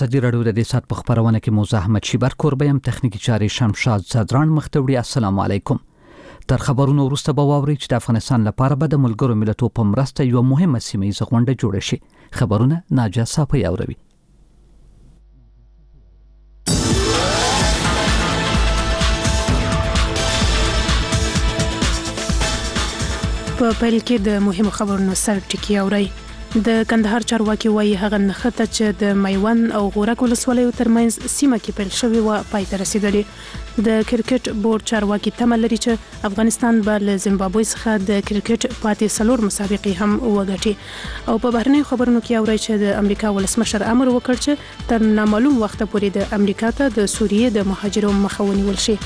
ازادي راډیو د سات په خبرونه کې موضوع احمد شیبر کوربه يم تخنیکی چاري شمشاد صدران مختوړي. السلام علیکم. تر خبرونو وروسته به واوري چې د افغانستان لپاره به د ملګرو ملتونو په مرسته یو مهمه سیمه غونډه جوړه شي. خبرونه ناجا صافي اوروي. په پیل کې د مهمو خبرونو سر ټکی اوري. د کندهار چارواکي وایي هغه نخته چې د میوند او غورک ولسوالیو ترمنځ سیمه کې پیل شوې و پای ته رسیدلې. د کرکټ بورډ چارواکي تمه لري چې افغانستان به له زیمبابوې څخه د کرکټ پاتې 4 مسابقې هم وګټي. او په بهرنیو خبرونو کې اوري چې د امریکا ولسمشر امر وکړ چې تر نامعلوم وخت پورې د امریکا ته د سوریې د مهاجرو مخه ونیول شي.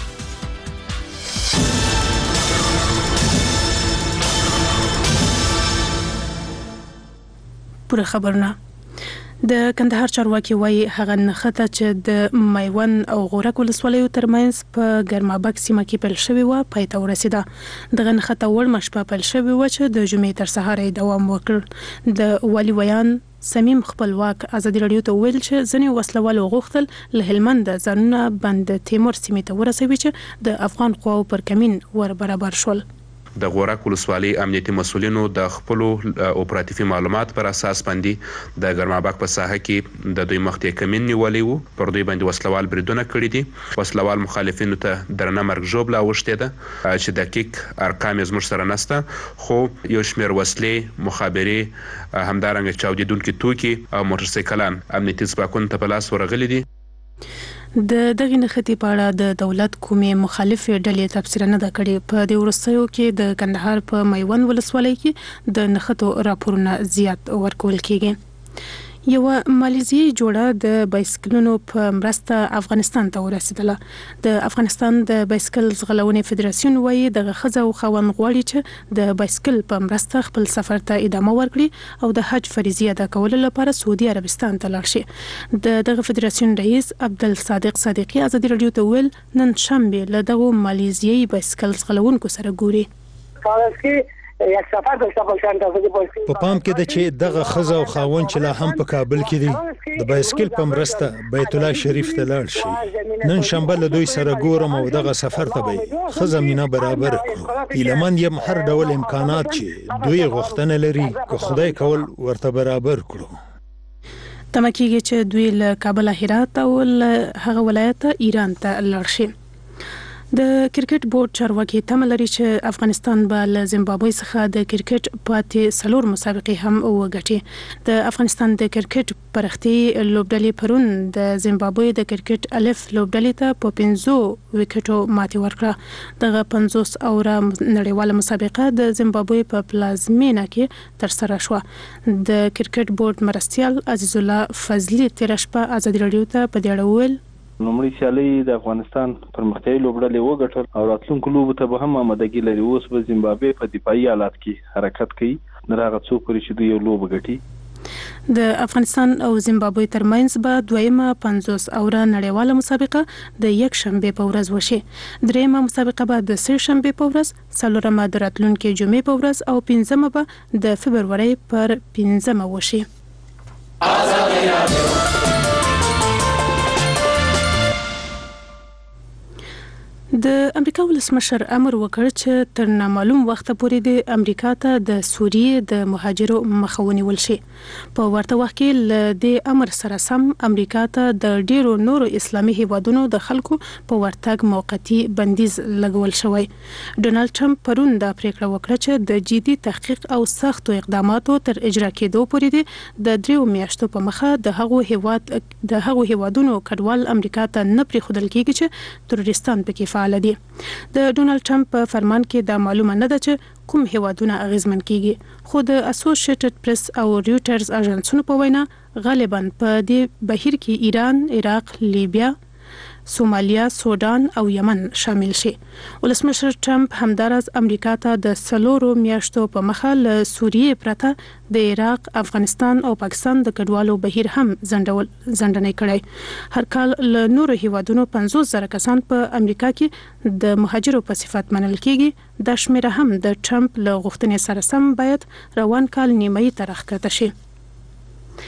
پوره خبرونه. د کندهار چارواکي وایي هغه نخته چې د میوند او غورک ولسوالیو ترمنځ په ګرمابک سیمه کې پیل شوې و پای ته ورسیده. دغه نخته وړ مشپه پیل شوې و چې د جمعې تر سهار دوام وکړ. د والي ویان سمیم خپلواک ازادي راډیو ته ویل چې ځینې وسلوالو غوښتل له هلمند ځانونه بند تیمور سیمې ته ورسوي چې د افغان قواو پر کمین ور برابر شول. د غورک ولسوالۍ امنیتي مسولینو د خپل اپراتیفي معلومات پر اساس باندې د ګرمابک په ساحه کې د دوی مخته کمین نیولې وو. پر دوی باندې وسلوال بریدونه کړی دي. وسلوال مخالفینو ته درنه مرګ ژوبله اوښتې ده چې دقیق ارقام زموږ سره نشته، خو یو شمېر وسلې، مخابرې، همدارنګه چاودیدونکي توکي او موټرسایکلان امنیتي ځواکونو ته په لاس ورغلي دي. د دغه نختی په اړه د دولت کومې مخالفې ډلې تفسیر نه ده کړې. په دې وروستیو کې د کندهار په میوند ولسوالۍ کې د نختو راپورونه زیات ورکول کیږي. یو مالیزیایي جوړه د بایسکلونو په مرسته افغانستان ته ورسېدله. د افغانستان د بایسکل ځغلونې فدراسیون وایي دغه ښځه او خاوند غواړي چې د بایسکل په مرسته خپل سفر ته ادامه ورکړي او د حج فریضه ادا کولو لپاره سعودي عربستان ته لاړ شي. دغه فدراسیون رئیس عبدالصادق صادقي ازادي راډیو ته ویل نن شنبه له دغه مالیزیایي بایسکل ځغلونکو سره ګوري. یک سفر داشته باشند په پام کې د چې دغه خزه او خاون چې لا هم په کابل کې دي د بایسکل په مرسته بیت الله شریف ته لاړ شي. نن شنبه له دوی سره ګورم او دغه سفر ته به خزه مینا برابر کړو. ایلمن یم هر ډول امکانات چې دوی غوښتنه لري که خدای کول ورته برابر کړو. تمه کېږي چې دوی له کابل هرات او هغه ولایت ایران ته لاړ شي. د کرکټ بورډ چارواکي تمه لري چې افغانستان به له زیمبابوې څخه د کرکټ پاتې 4 مسابقې هم وګټي. د افغانستان د کرکټ پرختي لوبډلې پرون د زیمبابوې د کرکټ الف لوبډلې ته په 15 وکټو ماتې ورکړه. دغه 50 اوره نړیواله مسابقه د زیمبابوې په پلازمینه کې تر سره شوه. د کرکټ بورډ مرستیال عزیز الله فضلی تیر شپه ازادي راډیو ته په دې اړه ویل نومړي سیالي د افغانستان پرمختیايي لوبډلې وګټل او راتلونکو لوبو ته به هم آمادګي لري. اوس به زیمبابوې په دفاعي حالات کې حرکت کوي نه راغ څو پورې چې دوی یو لوب ګټي. د افغانستان او زیمبابوې ترمنځ به دویمه 50 اوره نړیواله مسابقه د یک شنبه په ورځ وشي. دریمه مسابقه به د سه شنبه په ورځ، څلورمه د راتلونکي جمعې په ورځ او پنځمه به د فبرورۍ پر 5مه وشي. د امریکا ولسمشر امر وکړ چې تر نامعلوم وخت پورې د امریکا ته د سوریې د مهاجرو مخه ونیول شي. په ورته وخت کې ل دې امر سره سم امریکا ته د ډیرو نورو اسلامي هیوادونو د خلکو په ورتګ موقتی بندیز لګول شوی. ډونالد ټرمپ پرون د پریکړه وکړه چې د جدي تحقیق او سختو اقداماتو تر اجرا کېدو پورې د 3 میاشتو په مخه د هغو هیوادونو کډوال امریکا ته نه پریښودل کیږي چې تروریستان پکې فعال دي. د ډونالد ټرمپ په فرمان کې دا معلومه نه ده چې کوم هیوادونه اغیزمن کیږي، خو د اسوسییټډ پریس او ریوټرز اژانسونو په وینا غالبا په دې بهیر کې ایران، عراق، لیبیا، سومالیا، سودان او یمن شامل شي. ولسمشر ټرمپ همدارس امریکا ته د 4 میاشتو په مخه له سوریې پرته د عراق، افغانستان او پاکستان د کډوالو بهیر هم ځنډنې کړي. هر کال له نورو هیوادونو 50,000 کسان په امریکا کې د مهاجرو په صفت منل کیږي. د شمیره هم د ټرمپ له غوښتنې سره سم باید روان کال نیمایي ته راښکته شي.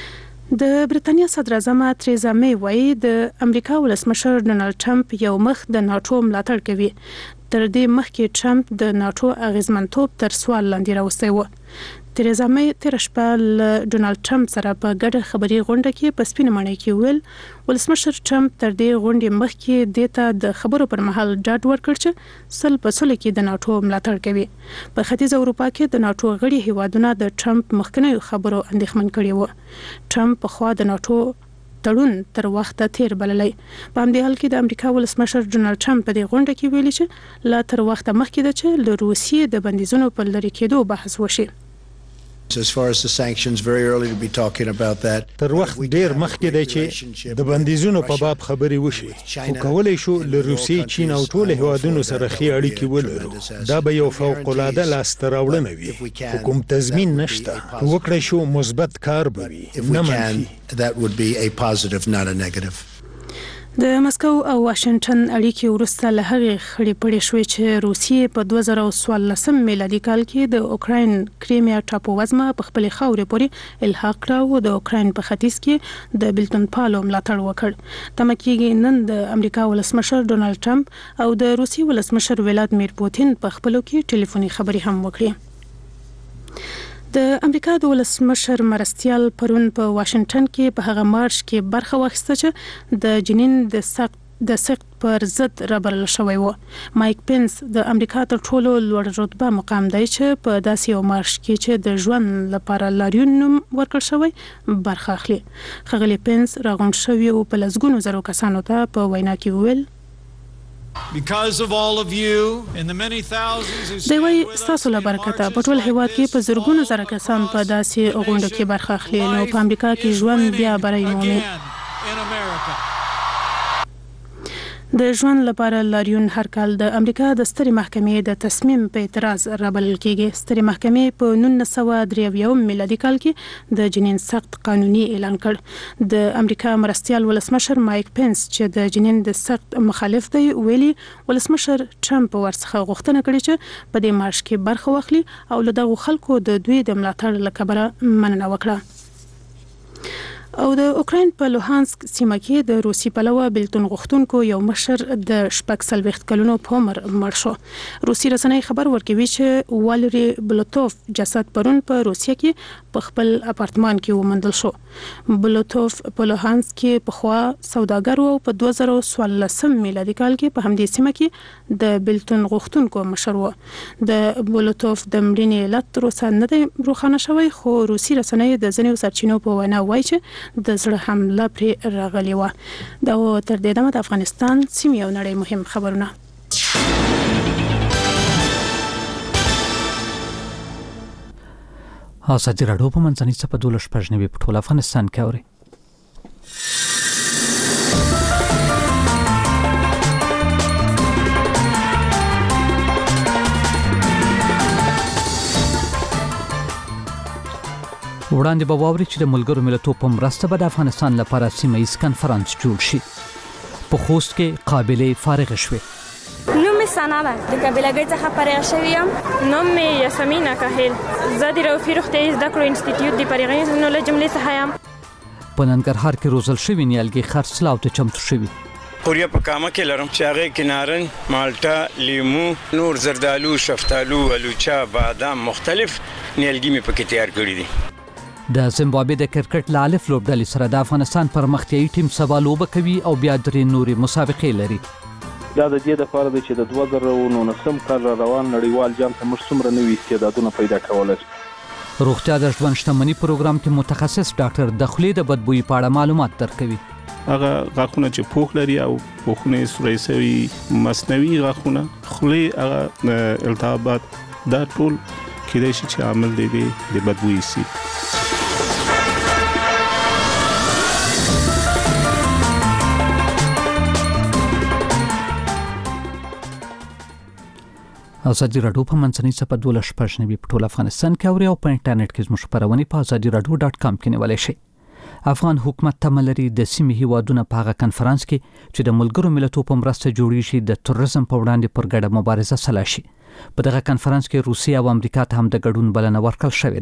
د برتانیا صدر اعظم تریزا می وایي د امریکا ولسمشر ډونالد ټرمپ یو مخ د ناتو ملاتړ کوي. تر دې مخکې ټرمپ د ناتو اغیزمنتوب تر سوال لاندې راوستی و. تریزا می تیر شپه له ډونالد ټرمپ سره په ګډه خبري غونډه کې په سپینه ماڼۍ کې ویل ولسمشر ټرمپ تر دې غونډې مخکې دته د خبرو پر مهال ډاډ ورکړ چې سل په سل کې د ناتو ملاتړ کوي. په ختیځ اروپا کې د ناتو غړي هیوادونه د ټرمپ مخکنیو خبرو اندېښمن کړي وو. ټرمپ په خوا د ناتو تړون تر وخته تیر بللی. په همدې حال کې د امریکا ولسمشر ډونالد ټرمپ په دې غونډه کې ویلي چې لا تر وخته مخکې ده چې له روسیې د بندیزونو په لرې کېدو بحث وشي. As far as the sanctions, very early to be talking about that. تر وخت ډیر مخکې دی چې د بندیزونو په باب خبرې وشي. خو کولای شو له روسیې، چین او ټول هیوادونو سره ښې اړیکې ولرو. دا به یو فوق العاده لاسته راوړنه وي. خو کوم تضمین نشته. وکړای شو مثبت کار به وي، نه منفي. That would be a positive, not a negative. د مسکو او واشنگټن اړیکې وروسته له هغې خړې پړې شوې چې روسیې په 2014 میلادي کال کې د اوکراین کریمیا ټاپووزمه په خپل خاورې پورې الحاق کړ او د اوکراین په ختیځ کې د بلتون پالو ملاتړ وکړ. تمه کېږي نن د امریکا ولسمشر ډونالد ټرمپ او د روسیې ولسمشر ولادیمیر پوتین په خپلو کې ټلیفوني خبرې هم وکړي. د امریکا د ولسمشر مرستیال پرون په واشنگټن کې په هغه مارش کې برخه واخیسته چې د جنین د سخت پر ضد رابرل شوی و. مایک پنس د امریکا تر ټولو لوړ رتبه مقام دی چې په داسې یو مارش کې چې د ژوند لپاره لاریون نوم ورکړ شوی برخه اخلي. ښاغلی پنس راغونډ شوي او په لسګونو زرو کسانو ته په وینا کې وویل Because of all of you and the many thousands who دی وای ستاسو له برکته په ټول هیواد کې په زرګونو زره کسان په داسې غونډه کې برخه اخلي نو په امریکا کې ژوند بیا بری مومي. د ژوند لپاره لاریون هر کال د امریکا د سترې محکمې د تصمیم په اعتراض رابلل کېږي. سترې محکمې په 1993 میلادي کال کې د جنین سخت قانوني اعلان کړ. د امریکا مرستیال ولسمشر مایک پنس چې د جنین د سخت مخالف دی ویلي ولسمشر ټرمپ ورڅخه غوښتنه کړې چې په دې مارش کې برخه واخلي او له دغو خلکو د دوی د ملاتړ له کبله مننه وکړه. او د اوکراین په لوهانسک سیمه کې د روسي پلوه بلتون غوښتونکو یو مشر د 40 کلونو په عمر مړ شو. روسي رسنۍ خبر ورکوي چې والری بلوتوف جسد پرون په روسیه کې په خپل اپارتمان کې وموندل شو. بلوتوف په لوهانسک کې په خوا سوداګر او په 2014 میلادي کال کې په همدې سیمه کې د بلتون غوښتونکو مشر و. د بلوتوف د مړینې علت روسه نه دی روښانه شوی خو روسي رسنۍ د ځینو سرچینو په وینا وایي چې د زړه حمله پرې راغلی و. دا تر دې دمه د افغانستان سیمې او نړۍ مهم خبرونه. ازادي راډیو په منځنۍ صفحه 12 په ټول افغانستان کې اوري. وړاندې به واوري چې د ملګرو ملتونو په مرسته به د افغانستان لپاره سیمه ایز کنفرانس جوړ شي. په خوست کې قابلې فارغ شوې. نوم سنا ده د قابلګۍ څخه فارغ شوې یم. نوم مې یاسمینا کاهل. زه د روفي روغتیايي زده کړو انسټیټیوټ د فارغۍ نو له جملې څخه یم. په ننګرهار کې روزل شوی نیالګي خرڅلاو ته چمتو شوی. خوریا په کامه کې لرم چې هغه کې نارنج، مالټا، لیمو، نور زردالو، شفتالو، الوچا، بادام مختلف نیالګي مې پکې تیار کړی دي. د زیمبابوې د کرکټ له الف لوبډلې سره د افغانستان پرمختیایي ټیم سبا لوبه کوي او بیا درې نورې مسابقې لري. دا د دې لپاره دی چې د 2019 کال روان نړیوال جام ته موږ څومره نوي استعدادونه پیدا کولای شو. روغتیا د ژوند شتمنۍ پروګرام کې متخصص ډاکټر د خولې د بدبویي په اړه معلومات درکوي. هغه غاښونه چې پوښ لري او پوښونه سوري سوي مصنوعي غاښونه خولې هغه التهابات دا ټول کېدای شي چې عامل دی د بدبویي سي. ازادي راډیو په منځنۍ صفحه 12 په ټول افغانستان کې اوري او په انټرنیټ کې زموږ خبرونه په azadiradio.com کې نیولای شئ. افغان حکومت تملري د سیمې هیوادونو په هغه کنفرانس کې چې د ملګرو ملتونو په مرسته جوړی شي د تروریزم په وړاندې پر ګډه مبارزه سلا شي. په دغه کنفرانس کې روسیه او امریکا ته هم د ګډون بلنه ورکړل شوې ده.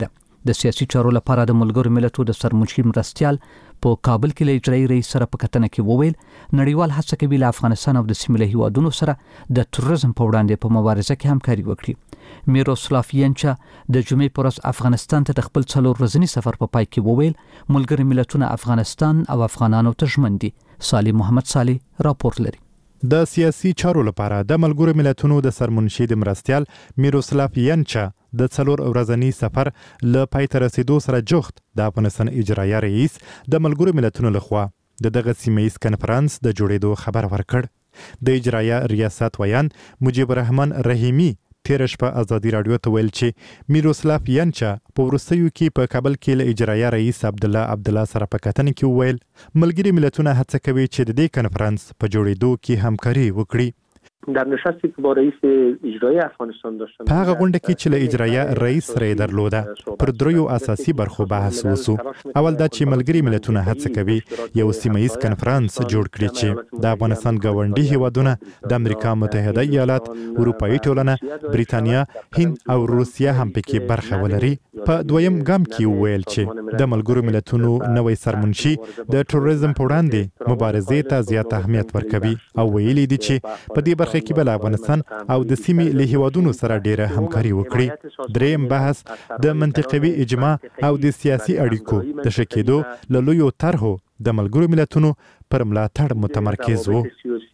د سیاسي چارو لپاره د ملګرو ملتونو د سرمنشي مرستیال په کابل کې له اجرایي رئیس سره په کتنه کې وویل نړیوال هڅه کوي له افغانستان او د سیمې له هیوادونو سره د تروریزم په وړاندې په مبارزه کې همکاري وکړي. میروسلاف ینچا د جمعې پر ورځ افغانستان ته د خپل 4 ورځني سفر په پای کې وویل ملګري ملتونه افغانستان او افغانانو ته ژمن دي. صالح محمد صالح راپور لري. د سیاسي چارو لپاره د ملګرو ملتونو د سرمنشي د مرستیال میروسلاف ینچا د 4 ورځني سفر له پای ته رسیدو سره جوخت د افغانستان اجرایي رئیس د ملګرو ملتونو لخوا د دغه سیمه‌ایز کنفرانس د جوړېدو خبر ورکړ. د اجرایي ریاست ویان مجيب الرحمن رحیمی تیر شپه ازادي رادیو ته ویل چې میروسلاف ینچا په ورستیو کې په کابل کې له اجرایي رئیس عبدالله سره په کتنه کې ویل ملګري ملتونه هڅه کوي چې د دې کنفرانس په جوړېدو کې همکاري وکړي. در نشستی که با رئیس اجرایی افغانستان داشتم په هغه غونډه کې چې له اجرایي رئیس سره درلوده پر 3 اساسي برخو بحث وشو. اول دا چې ملګري ملتونه هڅه کوي یو سیمه‌ایز کنفرانس جوړ کړي چې د افغانستان ګاونډي هیوادونه د امریکا متحده ایالات، اروپאי ټولنه، بریتانیا، هند او روسیه هم پکې برخه ولري. په دویم ګام کې ویل چې د ملګرو ملتونو نوې سرمنشي د تروریزم په وړاندې مبارزې ته زیات اهمیت ورکوي او ویلي دي چې په دې برخه کې بل افغانستان او د سیمې له هیوادونو سره ډیره همکاري وکړي. دریم بحث د منطقوي اجماع او د سیاسي اړیکو د شکېدو له لویو طرحو د ملګرو ملتونو پر ملاتړ متمرکز وو.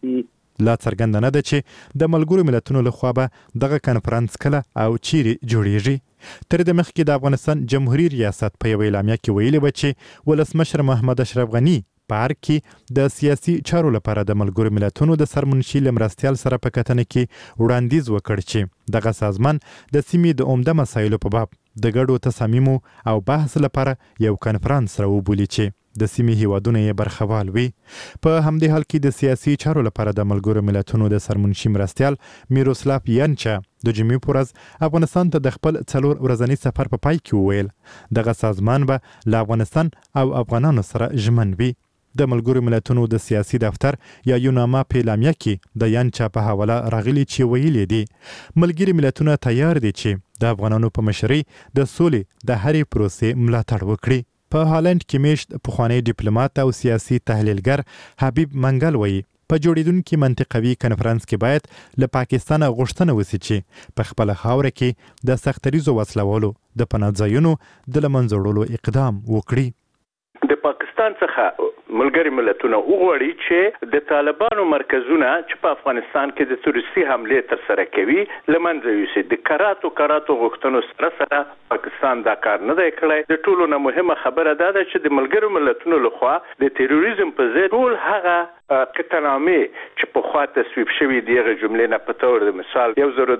لا څرګنده نه ده چې د ملګرو ملتونو لخوا به دغه کنفرانس کله او چیرې جوړیږي. تر دې مخکې د افغانستان جمهوریت ریاست په یوه اعلامیه کې ویلي و چې ولسمشر محمد اشرف غني په هر کې د سیاسي چارو لپاره د ملګرو ملتونو د سرمنشي له مرستیال سره په کتنه کې وړاندیز وکړ چې دغه سازمان د سیمې د عمده مسایلو په باب د ګډو تصامیمو او بحث لپاره یو کنفرانس راوبولي چې د سیمې هیوادونه یې برخوال وي. په همدې حال کې د سیاسي چارو لپاره د ملګرو ملتونو د سرمنشي مرستیال میروسلاف ینچا د جمعې پر ورځ افغانستان ته د خپل 4 ورځني سفر په پای کې وویل دغه سازمان به له افغانستان او افغانانو سره ژمن وي. د ملګرو ملتونو د سیاسي دفتر یا یوناما په اعلامیه کې د ینچا په حواله راغلي چې ویلي دي ملګري ملتونه تیار دي چې د افغانانو په مشرۍ د سولې د هرې پروسې ملاتړ وکړي. په هالند کې میشت پخوانی ډیپلوماټ او سیاسي تحلیلګر حبیب منګل وایي په جوړیدونکي منطقوي کنفرانس کې باید له پاکستان غوښتنه وشي چې په خپل خاوره کې د سختریزو وسلوالو د پناه ځایونو د له منځه وړلو اقدام وکړي. د پاکستان څخه ملګری ملتونه وغواړي چې د طالبانو مرکزونه چې په افغانستان کې د تروریستي حملې تر سره کوي لمنځه یوسي. د کراتو غوښتنو سره پاکستان دا کار نه دی کړی. د ټولو نه مهمه خبره دا ده چې د ملګرو ملتونو لخوا د تروریزم په ضد ټول هغه قطعنامې چې په خوا تصویب شوي دغه جملې نه په تور د مثال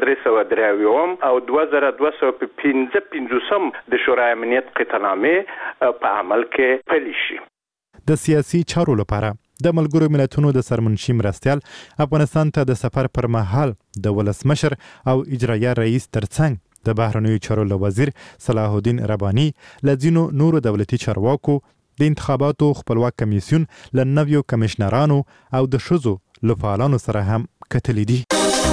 1393 او 2255 د شورای امنیت قطعنامې په عمل کې پلي شي. د سیاسي چارو لپاره د ملګرو ملتونو د سرمنشي مرستیال افغانستان ته د سفر پر مهال د ولسمشر او اجرایي رئیس ترڅنګ د بهرنیو چارو وزیر صلاح الدین رباني له ځینو نورو دولتي چارواکو د انتخاباتو خپلواک کمیسیون له نویو کمشنرانو او د ښځو له فعالانو سره هم کتلي دي.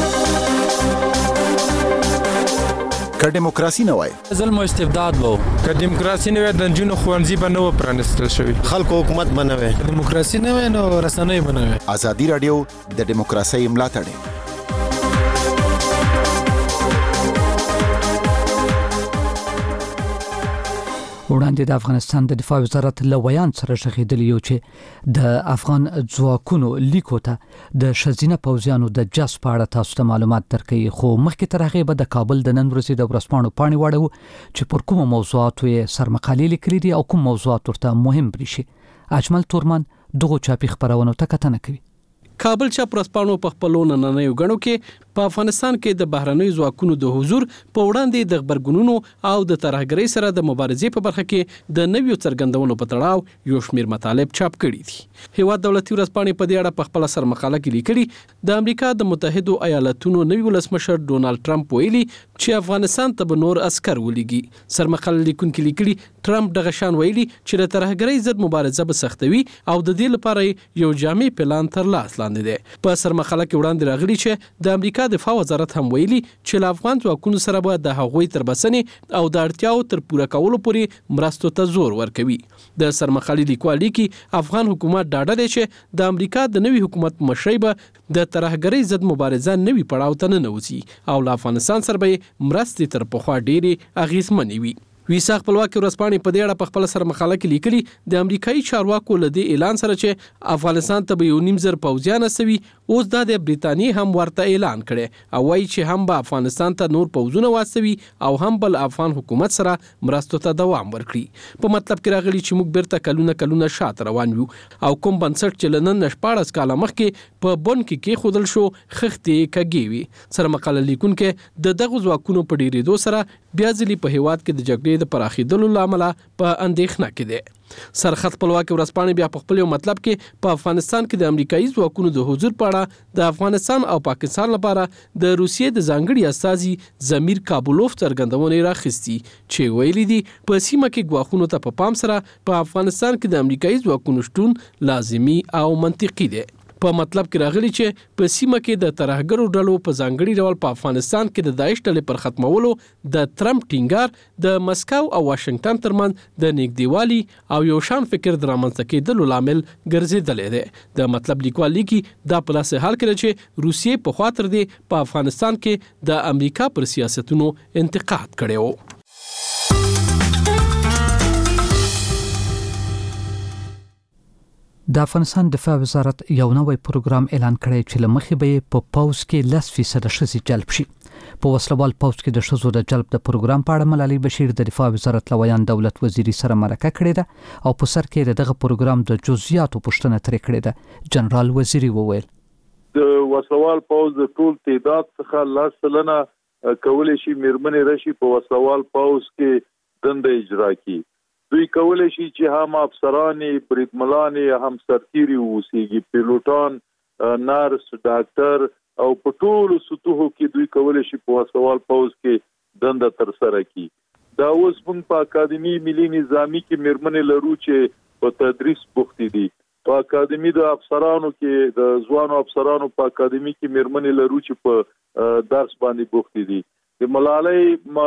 که دیموکراسي نه وای ظلم او استبداد وو، که دیموکراسي نه وای د جنونو خوانزي به نه پرانستل شوی، خلکو حکومت به نه وای، دیموکراسي نه وای نو رسنۍ به نه وای. ازادي رادیو د دیموکراسي ملاتړ وړاندې د افغانستان د دفاع وزارت له ویان سره شغېدلی یو چې د افغان ځواکونو لیکو ته د شزینه پوځیانو د جذب په اړه تاسو ته معلومات درکوي. خو مخکې تر هغې به د کابل د نن ورځې د ورځپاڼو پاڼې واړو چې پر کومو موضوعاتو یې سرمقالې لیکلي دي او کوم موضوعات ورته مهم برېښي. اجمل تورمان دغو چاپي خپرونو ته کتنه کوي. کابل چاپ ورځپاڼو په خپلو نننیو غړو کې په افغانستان کې د بهرنیو ځواکونو د حضور په وړاندې د خبرګونونو او د ترهګرۍ سره د مبارزې په برخه کې د نویو څرګندونو په تړاو یو شمېر مطالب چاپ کړي دي. هیواد دولتي ورځپاڼې په دې اړه په خپل سرمقاله کې لیکلي د امریکا د متحدو ایالاتونو نوی ولسمشر ډونالد ټرمپ ویلي چې افغانستان ته به نور عسكر ولېږي. سرمقاله لیکونکي لیکلي ټرمپ دغه شان ویلي چې د ترهګرۍ ضد مبارزه به سختوي او د دې لپاره یو جامع پلان تر لاس وړاندې دی. په سرمخاله کې وړاندې راغلي چې د امریکا دفاع وزارت هم ویلي چې له افغان ځواکونو سره به د هغوی تر بسنې او د اړتیاو تر پوره کولو پورې مرستو ته زور ورکوي. د سرمخالي لیکوال لیکي افغان حکومت ډاډه دی چې د امریکا د نوي حکومت مشري به د ترهګرۍ ضد مبارزه نوي پړاو ته ننوځي او له افغانستان سره به مرستې تر پخوا ډېرې اغیزمنې وي. ویسا خپلواکي ورځپاڼې په دې اړه په خپل سرمخاله کې لیکلي د امریکایي چارواکو له دې اعلان سره چې افغانستان ته به 1.5 پوځیان استوي، اوس دا د برېټانیې هم ورته اعلان کړي او وایي چې هم به افغانستان ته نور پوځونه واستوي او هم بل افغان حکومت سره مرستو ته دوام ورکړي. په مطلب کې راغلي چې موږ بیرته کلونه شاته روان یو او کوم بنسټ چې لنن 14 کاله مخکې په بن کې خودل شو خختې کږي وي. سرمقاله لیکونکو د دغه ځواکونو په ډیرېدو سره بیا ځلې په هیواد کې د جګړې د پراخېدلو لامل په اندېښنه کې دی. سرخط خپلواکي ورځپاڼې بیا په خپل مطلب کې په افغانستان کې د امریکایي ځواکونو د حضور په اړه د افغانستان او پاکستان لپاره د روسیې د ځانګړي استازي زمیر کابولوف څرګندونې راخستي چې ویلي دي په سیمه کې ګواښونو ته په پام سره په افغانستان کې د امریکایي ځواکونو شتون لازمي او منطقي دی. په مطلب کې راغلي چې په سیمه کې د ترهګرو ډلو په ځانګړي ډول په افغانستان کې د داعش ډلې پر ختمولو د ټرمپ ټینګار د مسکو او واشنگټن ترمنځ د نږدېوالي او یو شان فکر د رامنځته کېدلو لامل ګرځېدلی دی. د مطلب لیکوال لیکي دا په داسې حال کې چې روسیې په خوا تر دې په افغانستان کې د امریکا پر سیاستونو انتقاد کړی و. د افغانستان دفاع وزارت یو نوی پروګرام اعلان کړی چې لمخې به په پوز کې 10% ښځې جلب شي. په وسلوال پوز کې د ښځو د جلب د پروګرام په اړه ملالۍ بشیر د دفاع وزارت لویان دولت وزیری سره مرکه کړې ده او په سر کې دغه پروګرام د جزئیاتو پوښتنه ترې کړې ده. جنرال وزیری وویل د وسلوال پوز د ټول تعداد څخه 10% کولای شي میرمنې راشي په وسلوال پوز کې دنده اجرا کړي. دوی کولای شي چې هم افسرانی، بریدملانی، هم سرتیری اوسېږي، پیلوټان، نرس، ډاکټر او په ټولو سطوحو کې دوی کولای شي په وسلوال پوز کې دنده ترسره کړي. دا اوس موږ په اکاډمي ملي نظامی کې میرمنې لرو چې په تدریس بوختې دي. په اکاډمي د افسرانو کې د ځوانو افسرانو په اکاډمي کې میرمنې لرو چې په درس باندې بوختې دي. د ملالۍ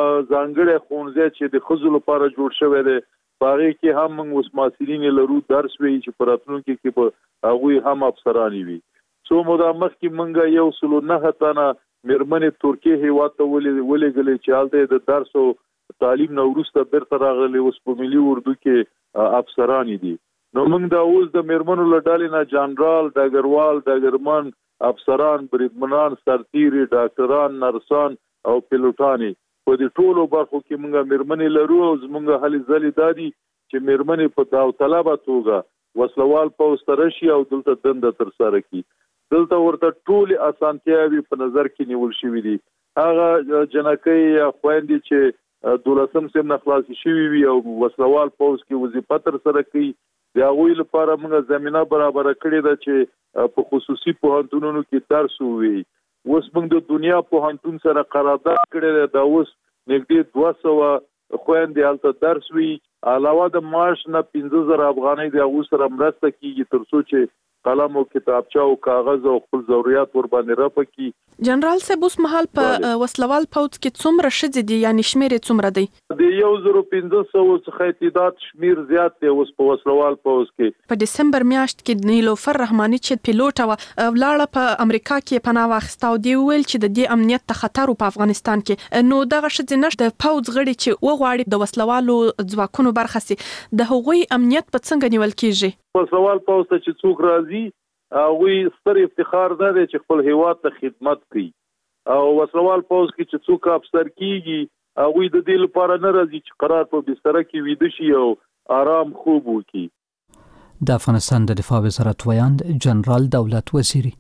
ځانګړی ښوونځی چې د ښځو لپاره جوړ شوی دی باغې کې هم موږ اوس محصلین لرو درس وی چې په راتلونکي کې به هغوی هم افسرانی وي. څو موده مخکې موږ 109 تنه میرمنې ترکیې هیواد ته ولېږلې چې هلته د درس او تعلیم نه وروسته بیرته راغلي اوس په ملي اردو کې افسرانی دي. نو موږ دا اوس د میرمنو له ډلې نه جنرال، ډګروال، ډګرمن، افسران، بریدمنان، سرتیري، ډاکټران، نرسان او پیلوټانی په دې ټولو برخو کې موږ میرمنې لرو. او زموږ هلې ځلې دا دي چې میرمنې په داوطلبه توګه وسلوال پوځ ته راشي او دلته دنده ترسره کړي. دلته ورته ټولې اسانتیاوې په نظر کې نیول شوي دي. هغه جنکۍ یا خویندې چې 12 سیم نه خلاصې شوي وي او وسلوال پوځ کې وظیفه ترسره کوي د هغوی لپاره موږ زمینه برابره کړې ده چې په خصوصي پوهنتونونو کې درس ووایي. اوس موږ د دنیا پوهنتون سره قرارداد کړی دی. دا اوس نږدې 200 خویندې هلته درس وي. علاوه د معاش نه 15,000 افغانۍ د هغوی سره مرسته کیږي تر څو چې قلم او کتابچه او کاغذ او خپل ضرورت ور باندې رافع کړي. جنرال صاحب اوس مهال په وسلوال پوځ کې څومره ښځې دي یعنی شمیر څومره دی؟ د 1500 څخه تعداد شمیر زیات دی اوس په وسلوال پوځ کې. په دسمبر میاشت کې نیلوفر رحماني چې پیلوټ ولاړه په امریکا کې پناه واخیسته او دی ویل چې د دې امنیت ته خطر په افغانستان کې. نو دغه ښځې نشته د پوځ غړي چې وغواړي د وسلوالو ځواکونو برخه سي د هغوی امنیت په څنګه نیول کیږي؟ وسلوال پوځ ته چې څوک راځي هغوی ستر افتخار ده چې خپل هیواد ته خدمت کوي. او وسلوال پوځ کې چې څوک افسر کیږي هغوی د دې لپاره نه راځي چې قرار په بستر کې ویده شي او آرام خوب وکړي. د افغانستان د دفاع وزارت ویاند جنرال دولت وزیری.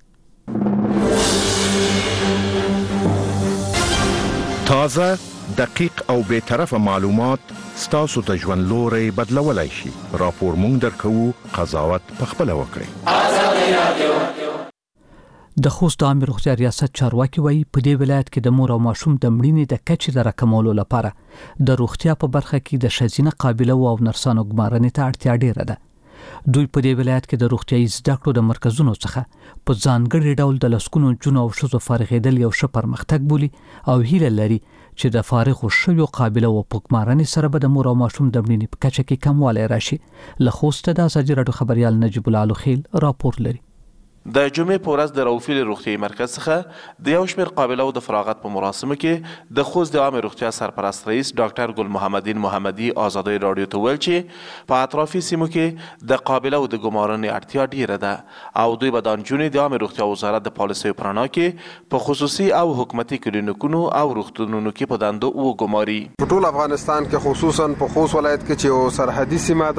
تازه، دقیق او بے طرفه معلومات ستاسو ته ژوند لوري بدلولای شي. راپور مونږ درکوو، قضاوت پخپله وکړئ. د خوست عامه روغتیا ریاست چارواکي وایي په دې ولایت کې د مور او ماشوم د مړینې د کچې د راکمولو لپاره د روغتیا په برخه کې د ښځینه قابله او نرسانو ګمارنې ته اړتیا ډیره ده. دوی په دې ولایت کې د روغتیايي زده کړو د مرکزونو څخه په ځانګړي ډول د لسکونو جنو او شذو فارغېدل یو ښه پرمختګ بولي او هیله لري چې د فارغ شویو قابله او پکمارنې سره به د مور او ماشوم د مړینې په کچه کې کموالی راشي. له خوسته د ازادي راډیو خبريال نجیب الله الخیل راپور لري. د جمعې په ورځ د روفیل روغتیايي مرکز څخه د یو شمېر قابله د فراغت په مراسمو کې د خوست د عامه روغتیا سرپرست رئیس ډاکټر ګل محمدین محمدي ازادي راډیو ته ویل چې په اطرافي سیمو کې د قابله د ګمارنې اړتیا ډیره ده او دوی به د نجونې د عامه روغتیا وزارت د پالیسیو په رڼا کې په خصوصي او حکومتي کلینیکونو او روغتونونو کې په دندو وګماري. په ټول افغانستان کې خصوصا په خوست ولایت کې چې سرحدي سیمه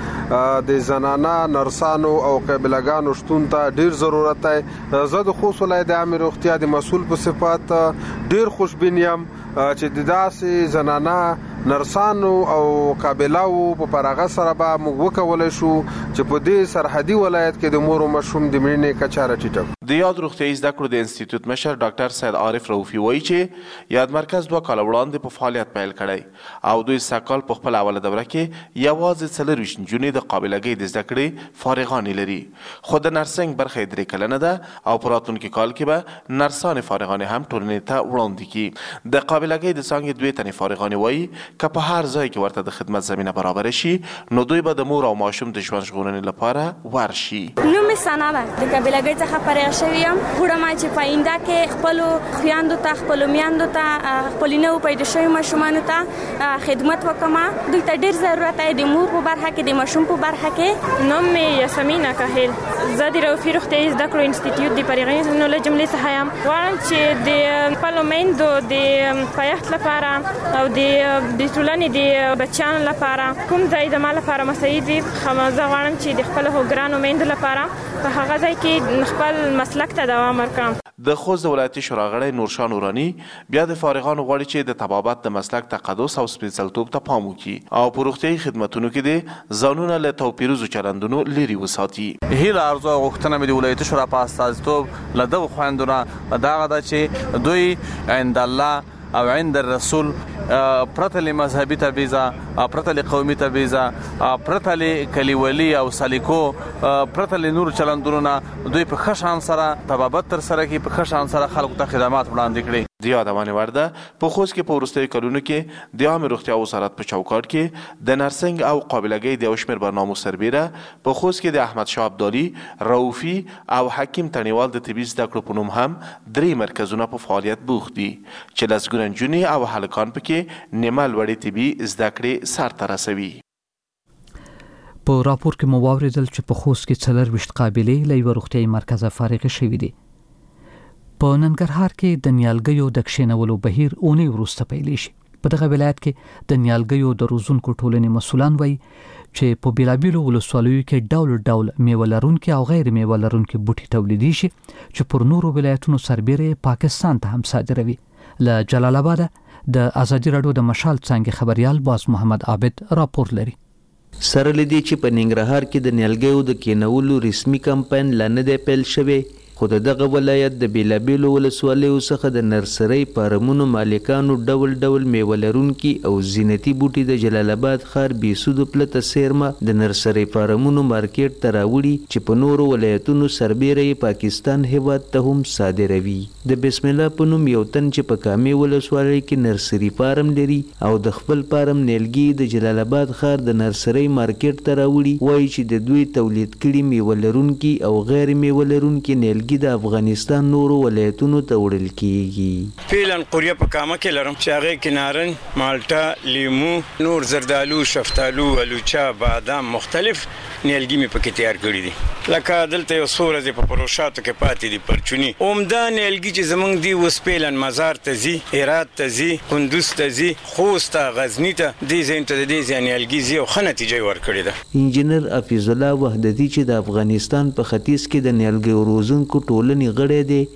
ده د زنانه نرسانو او قابلهګانو شتون ته ډیر ضرورت دی. زه د خوست ولایت د عامه روغتیا د مسؤل په صفت ډیر خوشبین یم چې د داسې زنانه نرسانو او قابلاو په پرغه سره به موږ وکولای شو چې په دې سرحدي ولایت کې د مور او ماشوم د مړینې کچه راټیټه. د یاد روغتیايي زده کړو د انسټیټیوټ مشر ډاکټر سید عارف رؤفي وایي چې یاد مرکز 2 کال وړاندې په فعالیت پیل کړی او دوی سکهال په خپل اوله دوره کې یوازې 40 نجونې د قابلګۍ د زده کړې فارغانې لري، خو د نرسنګ برخه 3 کلنه ده او په راتلونکي کال کې به نرسانې فارغانې هم ټولنې ته وړاندې کړي. د قابلګۍ د څانګې 2 تنې فارغانې وایي که په هر ځای کې ورته د خدمت زمینه برابر شي نو دوی به د مور او ماشوم د ژوند ژغورنې لپاره ورشي. نو مې سنا ده د قابلګۍ څخه فارغ شوی یم. غواړم چې په آینده کې خپل خویندو ته خپل میندو ته خپل نو پیدا شوی ماشومانو ته خدمت وکم. دوی ته ډیر ضرورت دی د مور په برخه کې د ماشوم په برخه کې. نو مې یاسمینا کاهل زه د روفي روغتیايي زده کړو انسټیټیوټ د پریغنې نو له جملې څخه یم. غواړم چې د خپل میندو د پایښت لپاره او د ټولنې د بچیانو لپاره کوم ځای د مال لپاره مساعد وي. زه غواړم چې د خپل ګرانو میندو لپاره په هغه ځای کې خپل مسلک ته دوام ورکړم. د خوست ولایتي شورا غړی نورشاه نوراني بیا د فارغانو غواړي چې د طبابت د مسلک تقدس او سپېڅلتوب ته پام وکړي او په روغتیايي خدمتونو کې د ځانونه له توپیرزو چلندونو لرې وساتي. هیله ارزو او غوښتنه مې د ولایتي شورا په استازیتوب له دغو خویندو نه دغه ده چې دوی عند الله او عند الرسول پرته له مذهبي تبعیضه پرته له قومي تبعیضه پرته له کلیوالي او سلیقو پرته له نور چلندونو دوی په ښه شان سره طبابت تر سره کې په ښه شان سره خلکو ته خدمات وړاندې کړي. د یادونې وړ ده په خوست کې په وروستیو کلونو کې د عامه روغتیا وزارت په چوکاټ کې د نرسنګ او قابلګۍ د یو شمېر برنامو سربیره په خوست کې د احمد شاه ابدالي، رؤفي او حکیم تڼیوال د طبي زده کړو په نوم هم 3 مرکزونه په فعالیت بوخت دي چې لسګونه نجونې او هلکان پکې نیمه لوړې طبي زده کړې سرته رسوي. په راپور کې مو واورېدل چې په خوست کې 24 قابلې له یوه روغتیايي مرکزه فارغې شوي دي. په ننګرهار کې د نیالګیو د کښېنولو بهیر اونۍ وروسته پیل شي. په دغه ولایت کې د نیالګیو د روزونکو ټولنې مسؤلان وایي چې په بیلابیلو ولسوالیو کې ډول ډول میوه لرونکي او غیر میوه لرونکي بوټي تولیدي شي چې پر نورو ولایتونو سربیره پاکستان ته هم صادروي. له جلال آباد د ازادي راډیو د مشال څانګې خبريال باز محمد عابد راپور لري. سره لدی چې په ننګرهار کې د نیالګیو د کېنولو رسمي کمپاین لا نه دی پیل شوی، خو دغه ولایت د بیلابیلو ولسوالیو څخه د نرسرۍ فارمونو مالکانو ډول ډول میوه لرونکي او زینتي بوټي د جلال آباد ښار بېسودو پلته څیرمه د نرسرۍ فارمونو مارکیټ ته راوړي چې په نورو ولایتونو سربیره یې پاکستان هیواد ته هم صادروي. د بسم الله په نوم یو تن چې په کامې ولسوالۍ کې نرسري فارم لري او د خپل فارم نیالګي د جلال آباد ښار د نرسرۍ مارکیټ ته راوړي، وایي چې د دوی تولید کړي میوه لرونکي او غیر میوه لرونکي نیالګي د افغانستان نورو ولایتونو ته وړل کیږي. فعلاً قریه په کامه کې لرم چې هغه کې نارنج، مالټا، لیمو، نور زردالو، شفتالو، الوچا، بادام مختلف نیالګي مې پکې تیار کړي دي. لکه دلته یو څو ورځې په پروشاتو کې پاتې دي پرچونی. عمده نیالګي چې زمونږ دي اوس فعلاً مزار ته ځي، هرات ته ځي، کندوز ته ځي، خوست ته، غزني ته، دې ځایونو ته د دې ځای نیالګي ځي او ښه نتیجه یې ورکړې ده. انجینر حفیظ الله وحدتي چې د افغانستان په ختیځ کې د نیالګیو روزونکو ټولنې غړی دی،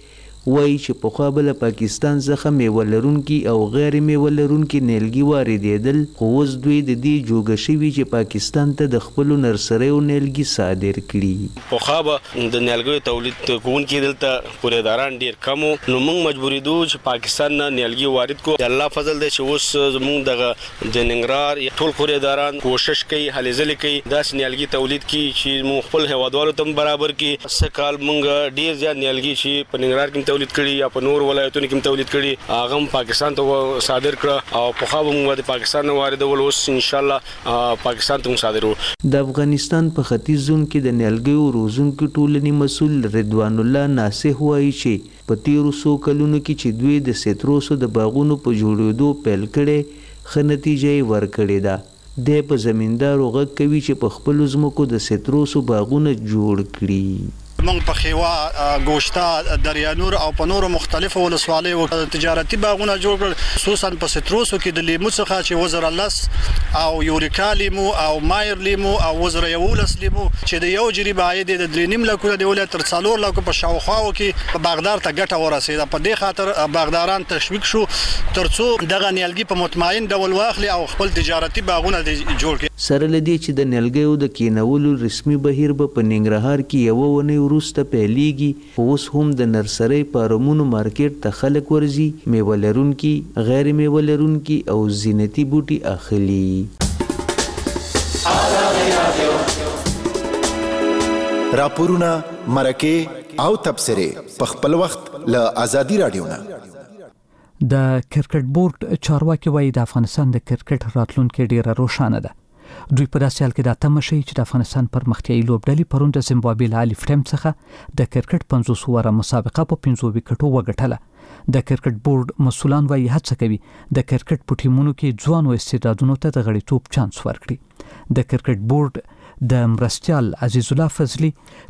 وایي چې پخوا به له پاکستان څخه میوه لرونکي او غیر میوه لرونکي نیالګي واردېدل، خو اوس دوی د دې جوګه شوي چې پاکستان ته د خپلو نرسریو نیالګي صادر کړي. پخوا به د نیالګیو تولید کوونکي دلته قوریداران ډېر کم وو، نو موږ مجبورېدو چې پاکستان نه نیالګي وارد کړو. د الله فضل دی چې اوس زموږ دغه د ننګرهار ټول قوریداران کوشش کوي، هلې ځلې کوي داسې نیالګي تولید کړي چې موږ خپل هیوادوالو ته برابر کړي. سږ مونږ ډیر زیات نیالګي چې په ننګرهار کې تولید کړي یا په نور ولایتونو کې تولید کړي هغه پاکستان ته صادر کړه او په خو موږ د پاکستان نه واردول، اوس ان شاء الله پاکستان ته صادرو. د افغانستان په ختیځ زون کې د نیالګیو روزونکو ټولنې مسول رضوان الله ناصح وایي چې په تیرو څو کلونو کې چې دوی د سیتروسو د باغونو په جوړېدو پیل کړي ښه نتیجه یې ورکړې ده. دی په زمیندارو غږ کوي چې په خپلو ځمکو د سیتروسو باغونه جوړ کړي. موږ په خیوا، ګوشته، دریانور او په نورو مختلفو ولسوالیو تجارتي باغونه جوړ کړل، خصوصا په سیتروسو کې د لیمو څخه چې وزر لس او یوریکا لیمو او مایر لیمو او وزر 11 لیمو چې د یو جریب عاید د 3.5 لکه د ولایت تر 4 لکه په شاوخواو کې په باغدار ته ګټه ورسېده. په دې خاطر باغداران تشویق شو ترڅو دغه نیالګي په مطمئن ډول واخلي او خپل تجارتي باغونه جوړ کړي. سره لدی چې د نیالګیو د کینولو رسمي بهیر به په ننګرهار کې یو ونې وروسته پیلېږي، اوس هم د نرسرۍ فارمونو مارکیټ ته خلک ورځي، میوه لرونکي، غیر میوه لرونکي او زینتي بوټي اخلي. راپورونه، مرکې او تبصرې په خپل وخت له ازادي رادیو نه. د کرکټ بورډ چارواکي وایي د افغانستان د کرکټ راتلونکې ډیره روښانه ده. دوی په داسې حال کې د تمه شي چې د افغانستان پرمختیایي لوبډلې پرون د زیمبابوې له الف ټیم څخه د کرکټ 500 واره مسابقه په 15 وکټو وګټله. د کرکټ بورډ مسولان وایي هڅه کوي د کرکټ په ټیمونو کې ځوان او استعدادونو ته د غړیتوب چانس ورکړي. د کرکټ بورډ د مرستیال عزیز الله فضلی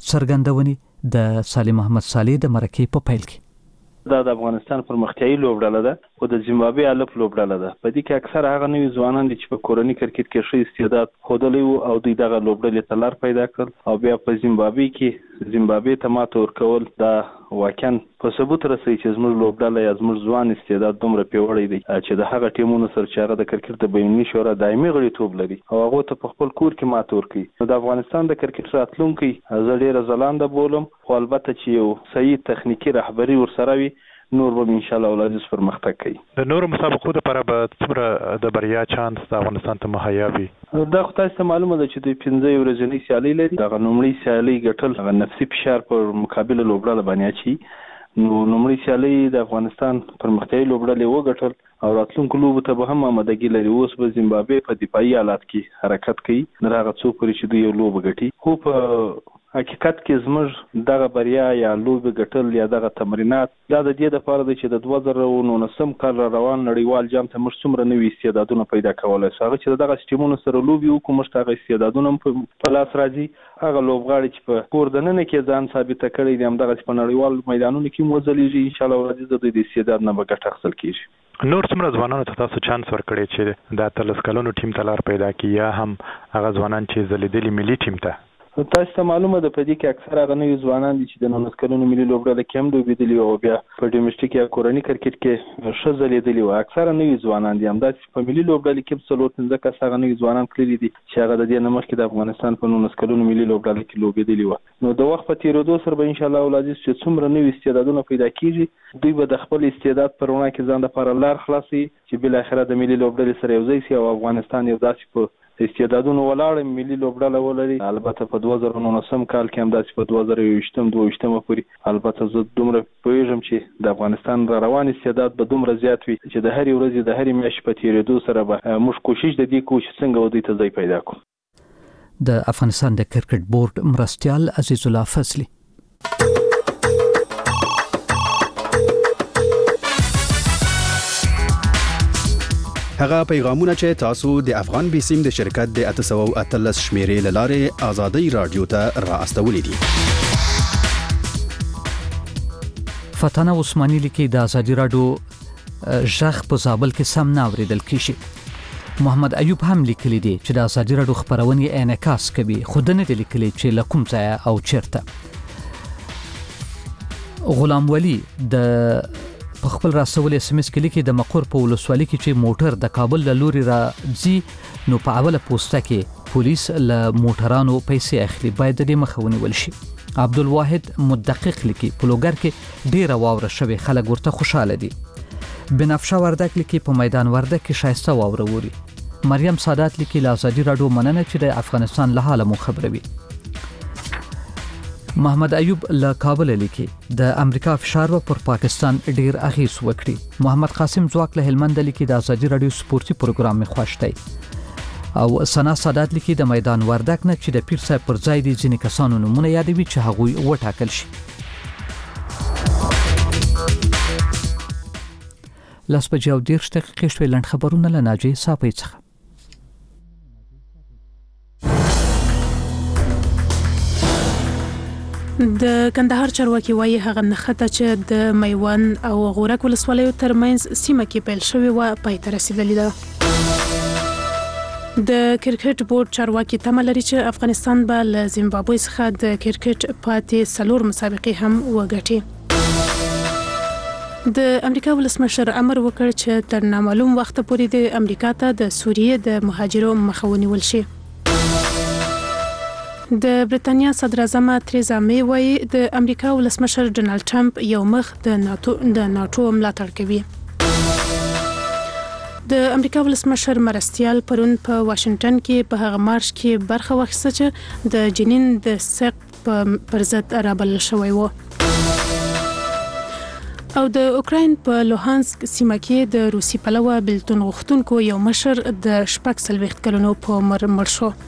څرګندونې د سالم محمد صالح د مرکې په پیل کې. دا د افغانستان پرمختیایي لوبډله ده او د زیمبابوې الف لوبډله ده. په دې کې اکثر هغه نوي ځوانان دي چې په کورني کرکټ کې ښه استعداد ښودلی وو او دوی دغه لوبډلې ته لار پیدا کړل او بیا په زیمبابوې کې زیمبابوې ته ماته ورکول دا واقعا په ثبوت رسوي چې زموږ لوبډله یا زموږ ځوان استعداد دومره پیاوړی دی چې د هغه ټیمونو سره چې هغه د کرکټ د بینالمللي شورا دایمي غړیتوب لري او هغه ته په خپل کور کې ماته ورکوي. نو د افغانستان د کرکټ راتلونکی زه ډېره ځلانده بولم، خو البته چې یو صحیح تخنیکي رهبري ورسره وي نور به ان شاء الله ولادیس پرمختګ کوي. د نورو مسابقو لپاره به څومره د بریا چانس د افغانستان ته مهیا وي؟ دا خو تاسو ته معلومه ده چې د 15 ورځې سیالي لري. دا لومړی سیالي ګټل هغه نفسي فشار پر مقابله لوبډله باندې چی نو لومړی سیالي د افغانستان پرمختیایي لوبډلې وګټل او راتلونکو لوبو ته به هم آمادګي لري. اوس به زیمبابوې په دفاعي حالات کې حرکت کوي نه هغه څوک پرې چې دوی یو لوبه ګټي. خو په حقیقت کې زموږ دغه بریا یا لوبه ګټل یا دغه تمرینات دا د دې لپاره دی چې د 2019 کال روان نړیوال جام ته موږ څومره نوي استعدادونه پیدا کولای شو. هغه چې دغه ټیمونو سره لوبي وکړو موږ هغه استعدادونه په لاس راځي. هغه لوبغاړي چې په کور دننه کې ځان ثابت کړي دي همدغه په نړیوال میدانونو کې موځلېږي. ان شاء الله ورځ د استعداد نه به ګټه اخیستل کیږي. نور څومره ځوانانو ته تاسو چانس ورکړی چې د 13 کلونو ټیم ته لار پیدا کړي یا هم هغه ځوانان چې ځلیدلي ملي ټیم ته؟ تاسو ته معلومه ده په دې کې اکثر هغه نوي ځوانان دي چې د 19 کلونو ملي لوبډله کې هم لوبېدلي او بیا په ډومېسټیک یا کورني کرکټ کې ښه ځلیدلي وو. اکثره نوي ځوانان دي همداسې په ملي لوبډله کې 15 کس هغه نوي ځوانان تللي دي چې هغه د دې نه مخکې د افغانستان په 19 کلونو ملي لوبډله کې لوبېدلي وو. نو د وخت په تېرېدو سره به انشاءالله ولادیس چې څومره نوي استعدادونه پیدا کېږي دوی به د خپل استعداد پر وړاندې کې ځان لپاره لار خلاصوي چې بالاخره د ملي لوبډلې سره یوځای شي او افغانستان یو داسې په استعدادونو ولاړ ملي لوبډله ولري. البته په 2019 کال کې هم داسې په 2022 پورې البته زه دومره پوهېږم چې د افغانستان را روان استعداد به دومره زیات وي چې د هرې ورځې د هرې میاشتې په تېرېدو سره به موږ کوشش د دې کوو چې څنګه دوی ته ځای پیدا کړو. د افغانستان د کرکټ بورډ مرستیال عزیز الله فضلی. هغه پیغامونه چې تاسو د افغان بیسیم د شرکت د 813 شمیرې لاره آزادۍ رادیو ته را استولې دي. فتانه عثماني لیکي د آزادۍ رادیو ژغ په زابل کې سم نه اوریدل کیږي. محمد ایوب هم لیکلی دی چې د آزادۍ رادیو خبرونه انعکاس کوي خو نه دی لیکلی چې لکم ځای او چیرته. غلام ولی د په خپل راسول اس ام اس کې لیکي د مقر په ولسوالۍ کې چې موټر د کابل له لوري راځي نو په اوله پوسټه کې پولیس له موټرانو پیسې اخلي باید د مخه ونیول شي. عبدالواحد مدقق لیکي په لوګر کې ډیره واوره شوی خلک ورته خوشاله دي. بنفشه وردک لیکي په میدان وردک کې شایسته واوره ووري. مریم سادات لیکي له ازادي راډیو مننه چې د افغانستان له حاله مو خبروي. محمد ایوب له کابل لیکي د امریکا فشار پر پاکستان ډیر اغیز وکړي. محمد قاسم ځواک له هلمند لیکي د ازادي راډیو سپورتي پروګرام می خوښ دی. او سنا سادات لیکي د میدان وردک نه چې د پیر صاحب پر ځای دي ځینې کسانو نمونه یادوي چې هغوی وټاکل شي. لاس په جواب 10 دقیقې شوي لنډ خبرونه له ناجی صاحب څخه. د کندهار چارواکي وایي هغه نښته چې د میوند او غورک ولسوالیو ترمنځ سیمه کې پیل شوې وه پای ته رسېدلې ده. د کرکټ بورډ چارواکي تمه لري چې افغانستان به له زیمبابوې څخه د کرکټ پاتې 4 مسابقې هم وګټي. د امریکا ولسمشر امر وکړ چې تر نامعلوم وخت پورې د امریکا ته د سوریې د مهاجرو مخه ونیول شي. د برتانیا صدر اعظم تریزا می وایي د امریکا ولسمشر ډونالد ټرمپ یو مخ د ناتو ملاتړ کوي. د امریکا ولسمشر مرستیال پرون په واشنگټن کې په هغه مارش کې برخه واخیسته چې د جنین د سقط پر ضد رابلل شوی و. او د اوکراین په لوهانسک سیمه کې د روسي پلوه بلتون غوښتونکو یو مشر د 40 کلونو په عمر مړ شو.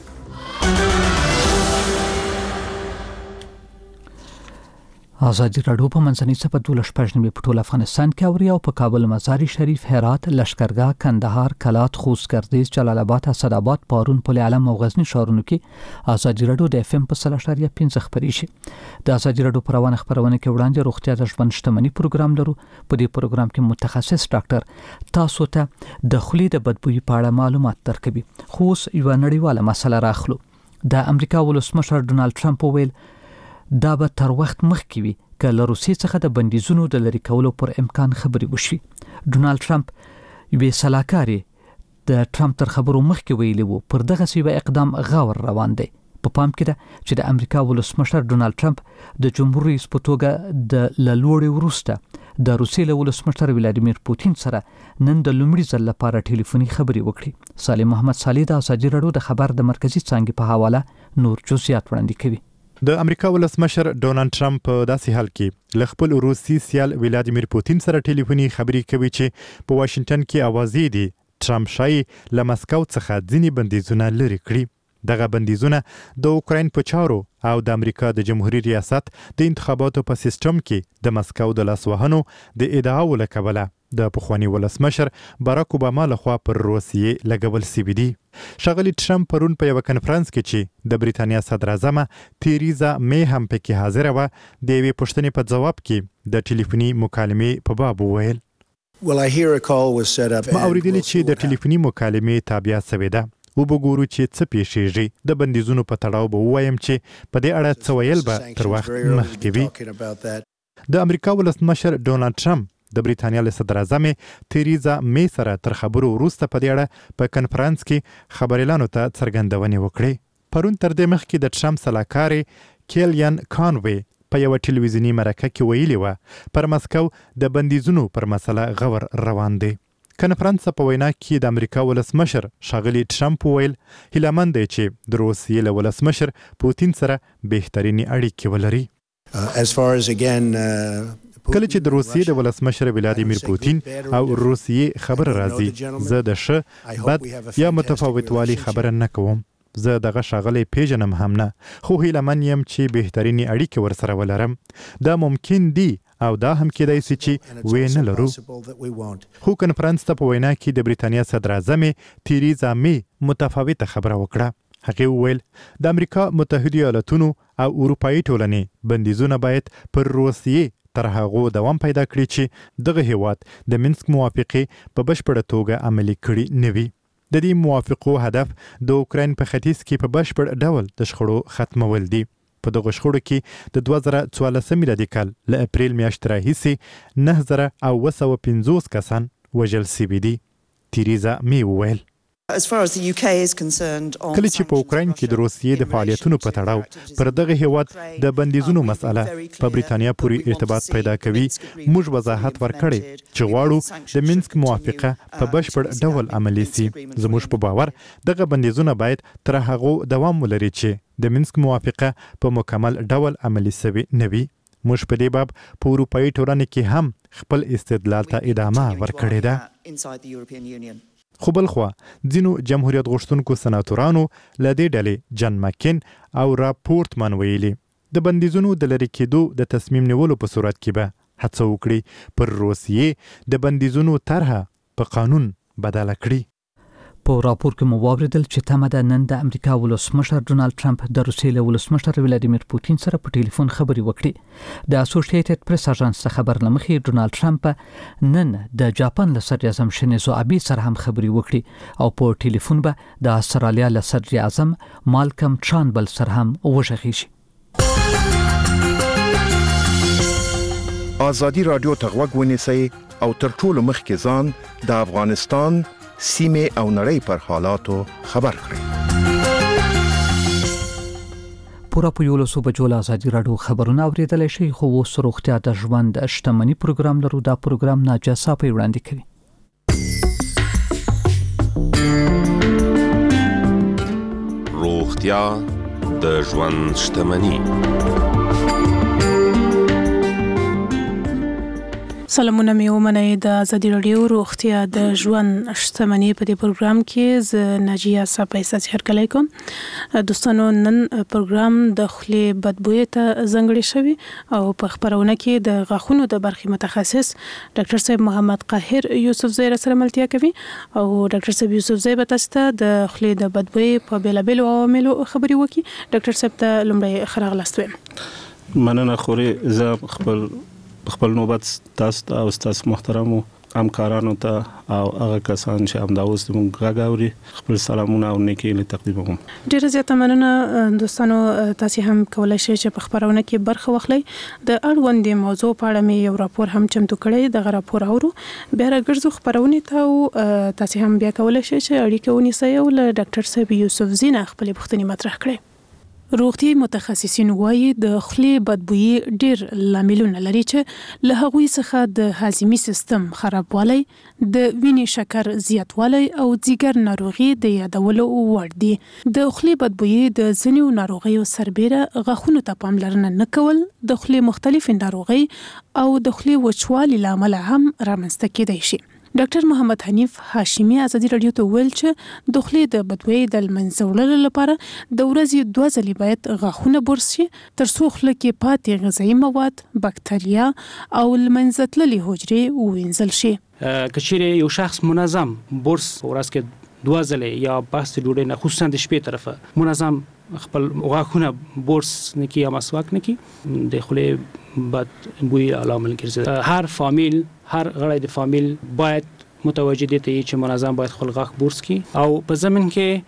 ازادي راډیو په منځنۍ سپه 12 په ټول افغانستان کې اوري او په کابل، مزار شریف، هرات، لشکرګاه، کندهار، کلات، خوست، ګردیز، جلال آباد، اسداباد، پارون، پل علم او غزنی ښارونو کې ازادي راډیو د اف ام په 3.5 خبري شي. د ازادي راډیو پروانه خبرونه کې وړاندې روغتیا د ژوند شتمنۍ پروګرام لرو. په دې پروګرام کې متخصص ډاکټر تاسو ته د خولې د بدبوي په اړه معلومات درکوي. خو اوس یو نړیواله مسله راخلو. د امریکا ولسمشر ډونالد ټرمپ ویل دا به تر وخت مخکې وي که له روسیې څخه د بندیزونو د لرې کولو پر امکان خبرې وشي. ډونالد ټرمپ یوې سلاکارې د ټرمپ تر خبرو مخکې ویلي وو پر دغسې یو اقدام غور روان دی. په پام کې ده چې د امریکا ولسمشر ډونالد ټرمپ د جمهور رئیس په توګه د لوړې وروسته د روسیې له ولسمشر ولادیمیر پوتین سره نن د لومړي ځل لپاره ټلیفوني خبرې وکړي. سالم محمد صالح د ازادي راډیو د خبر د مرکزی څانګې په حواله نور جزئیات وړاندې کوي. د امریکا ولسمشر ډونالد ټرمپ په داسې حال کې له خپل روسي سیال ولادیمیر پوتین سره ټلیفوني خبرې کوي چې په واشنگټن کې اوازې دي ټرمپ شایي له مسکو څخه ځینې بندیزونه لرې کړي. دغه بندیزونه د اوکراین په چارو او د امریکا د جمهوریت ریاست د انتخاباتو په سیستم کې د مسکو د لاسوهنو د ادعاو له کبله د پخوانی ولسمشر باراک اوباما لخوا پر روسیې لګول سوي دي. ښاغلي ټرمپ پرون په یو کنفرانس کې چې د بریتانیا صدر اعظم تریزا می هم پکې حاضر و د یوې پوښتنې په ځواب کې د ټلیفوني مکالمې په باب وویل ما اوریدلی چې د ټلیفوني مکالمې تابع شوې ده. وګورو چې څه پیښیږي. د بندیزونو په تړاو به وایم چې په دې اړه څه ویل به تر وخت مخکې وي. د امریکا ولسمشر ډونالد ټرمپ د بریتانیا له صدر اعظم تریزا می سره تر خبرو وروسته په دې اړه په کنفرانس کې خبريالانو ته څرګندونې وکړې. پرون تر دې مخکې د ټرمپ سلاکارې کیلیان کانوي په یو ټلویزیونی مرکه کې ویلي و پر مسکو د بندیزونو پر مسله غور روان دی. کنفرانس په وینا کې د امریکا ولسمشر ښاغلي ټرمپ ویل هیلهمند دی چې د روسیې له ولسمشر پوتین سره بهترینې اړیکې ولري. کله چې د روسیې د ولسمشر ولادیمیر پوتین او روسیې خبر راځي زه د ښه بد یا متفاوت والی خبره نه کوم. زه دغه ښاغلی پیژنم هم نه، خو هیلهمن یم چې بهترینې اړیکې ورسره ولرم. دا ممکن دی او دا هم کېدای شي چې وې نه لرو. خو کنفرانس ته په وینا کې د بریتانیا صدر اعظم تریزا می متفاوته خبره وکړه. هغې وویل د امریکا متحده ایالاتونو او اروپایي ټولنې بندیزونه باید پر روسیې تر هغو دوام پیدا کړي چې دغه هیواد د منسک موافقې په بشپړه توګه عملي کړي نه وي. د دې موافقو هدف د اوکراین په ختیځ کې په بشپړ ډول د شخړو ختمول دي. په دغه شخړو کې د 2014 میلادي کال له اپریل میاشتې راهیسې 9050 کسان وژل شوي دي. تیریزا می وویل کله چې په اوکراین کې د روسیې د فعالیتونو په تړاو پر دغه هیواد د بندیزونو مسأله په بریتانیا پورې ارتباط پیدا کوي، موږ وضاحت ورکړی چې غواړو د مینسک موافقه په بشپړ ډول عملي سي. زموږ په باور دغه بندیزونه باید تر هغو دوام ولري چې د مینسک موافقه په مکمل ډول عملي سوي نه وي. موږ په دې باب په اروپایي ټولنې کې هم خپل استدلال ته ادامه ورکړې ده. خو بلخوا ځینو جمهوریت غوښتونکو سناتورانو له دې ډلې جان ماکین او راپورټمن ویلي د بندیزونو د لرې کېدو د تصمیم نیولو په صورت کې به هڅه وکړي پر روسیې د بندیزونو طرحه په قانون بدله کړي. په راپور کې مو واوریدل چې تمه ده نن د امریکا ولسمشر ډونالد ټرمپ د روسیې له ولسمشر ولادیمیر پوتین سره په ټلیفون خبرې وکړي. د اسوسییټډ پریس اژانس څخه خبر لمخې ډونالد ټرمپ نن د جاپان له صدر اعظم شینزو آبی سره هم خبرې وکړي او په ټلیفون به د استرالیا له صدر اعظم مالکم ټرانبل سره هم وغږیږي. ازادي رادیو ته غوږ ونیسئ او تر ټولو مخکې ځان د افغانستان سیمه او نړۍ پر حالاتو خبر کړئ. پورا په یولو صبح جوړ ازادي رادیو خبرونه اوریدلای شي، خو اوس روغتیا د ژوند شتمنۍ پروګرام لرو. دا پروګرام ناجاسا په وړاندې کوي. روغتیا د ژوند شتمنۍ. سلامونه مې ومنئ. د ازادي رادیو روغتیا د ژوند شتمنۍ په دې پروګرام کې ز ناجیه صاحب سره هرکلی کوم. دوستانو نن پروګرام د خولې بدبوی ته ځانګړی شوی او په خبرونه کې د غاښونو د برخې متخصص ډاکټر صاحب محمد قاهر یوسفزی سره ملتیا کوي او ډاکټر صاحب یوسفزی به تاسو ته د خولې د بدبوی په بیلابیلو عواملو خبرې وکړي. ډاکټر صاحب ته لومړی ښه راغلاست وایم. مننه. خوري زه خپل نوبت تاسو او تاسو محترمو همکارانو ته او هغه کسان چې هم دا اوس موږ غاوري خپل سلامونه او نیکی له تقدیموم. ډیره زیاته مننه. دوستانو تاسو هم کولای شئ چې په خبرونه کې برخه واخلئ. د اړوندې موضوع په اړه مې یو راپور هم چمتو کړی. دغه راپور اورو بیا راګرځو خبرونه ته او تاسو هم بیا کولای شئ چې اړیکه ونیسئ او له ډاکټر صاحب یوسفزی نه خپل پوښتنې مطرح کړئ. روغتي متخصصین وایي د خولې بدبویي ډیر لاملونه لري چې له هغوی څخه د هاضمي سیستم خرابوالی، د وینې شکر زیاتوالی او ځیګر ناروغي د یادولو وړ دي. د خولې بدبویي د ځینو ناروغیو سربیره غاښونو ته پاملرنه نه کول، د خولې مختلفې ناروغۍ او د خولې وچوالي له امله هم رامنځته کېدای شي. ډاکټر محمد حنیف هاشمی ازادي رادیو ته ویل چې د خولې د بدبویي د منځه وړلو لپاره د ورځې 2 ځلې باید غاښونه برس شي تر څو خوله کې پاتې غذایي مواد، بکتریا او منځه تللې حجرې ووینځل شي. که چیرې یو شخص منظم برس ورځ کې 2 ځلې یا بس ډوډۍ نه خصوصا د شپې طرفه منظم خپل غاښونه برس نکي یا مسواک نکي د خولې بد بوی علامه ګرځي. هر فامیل، هر غړی د فامیل باید متوجه دي چې منظم باید خپل غاښ برس کړي او په ضمن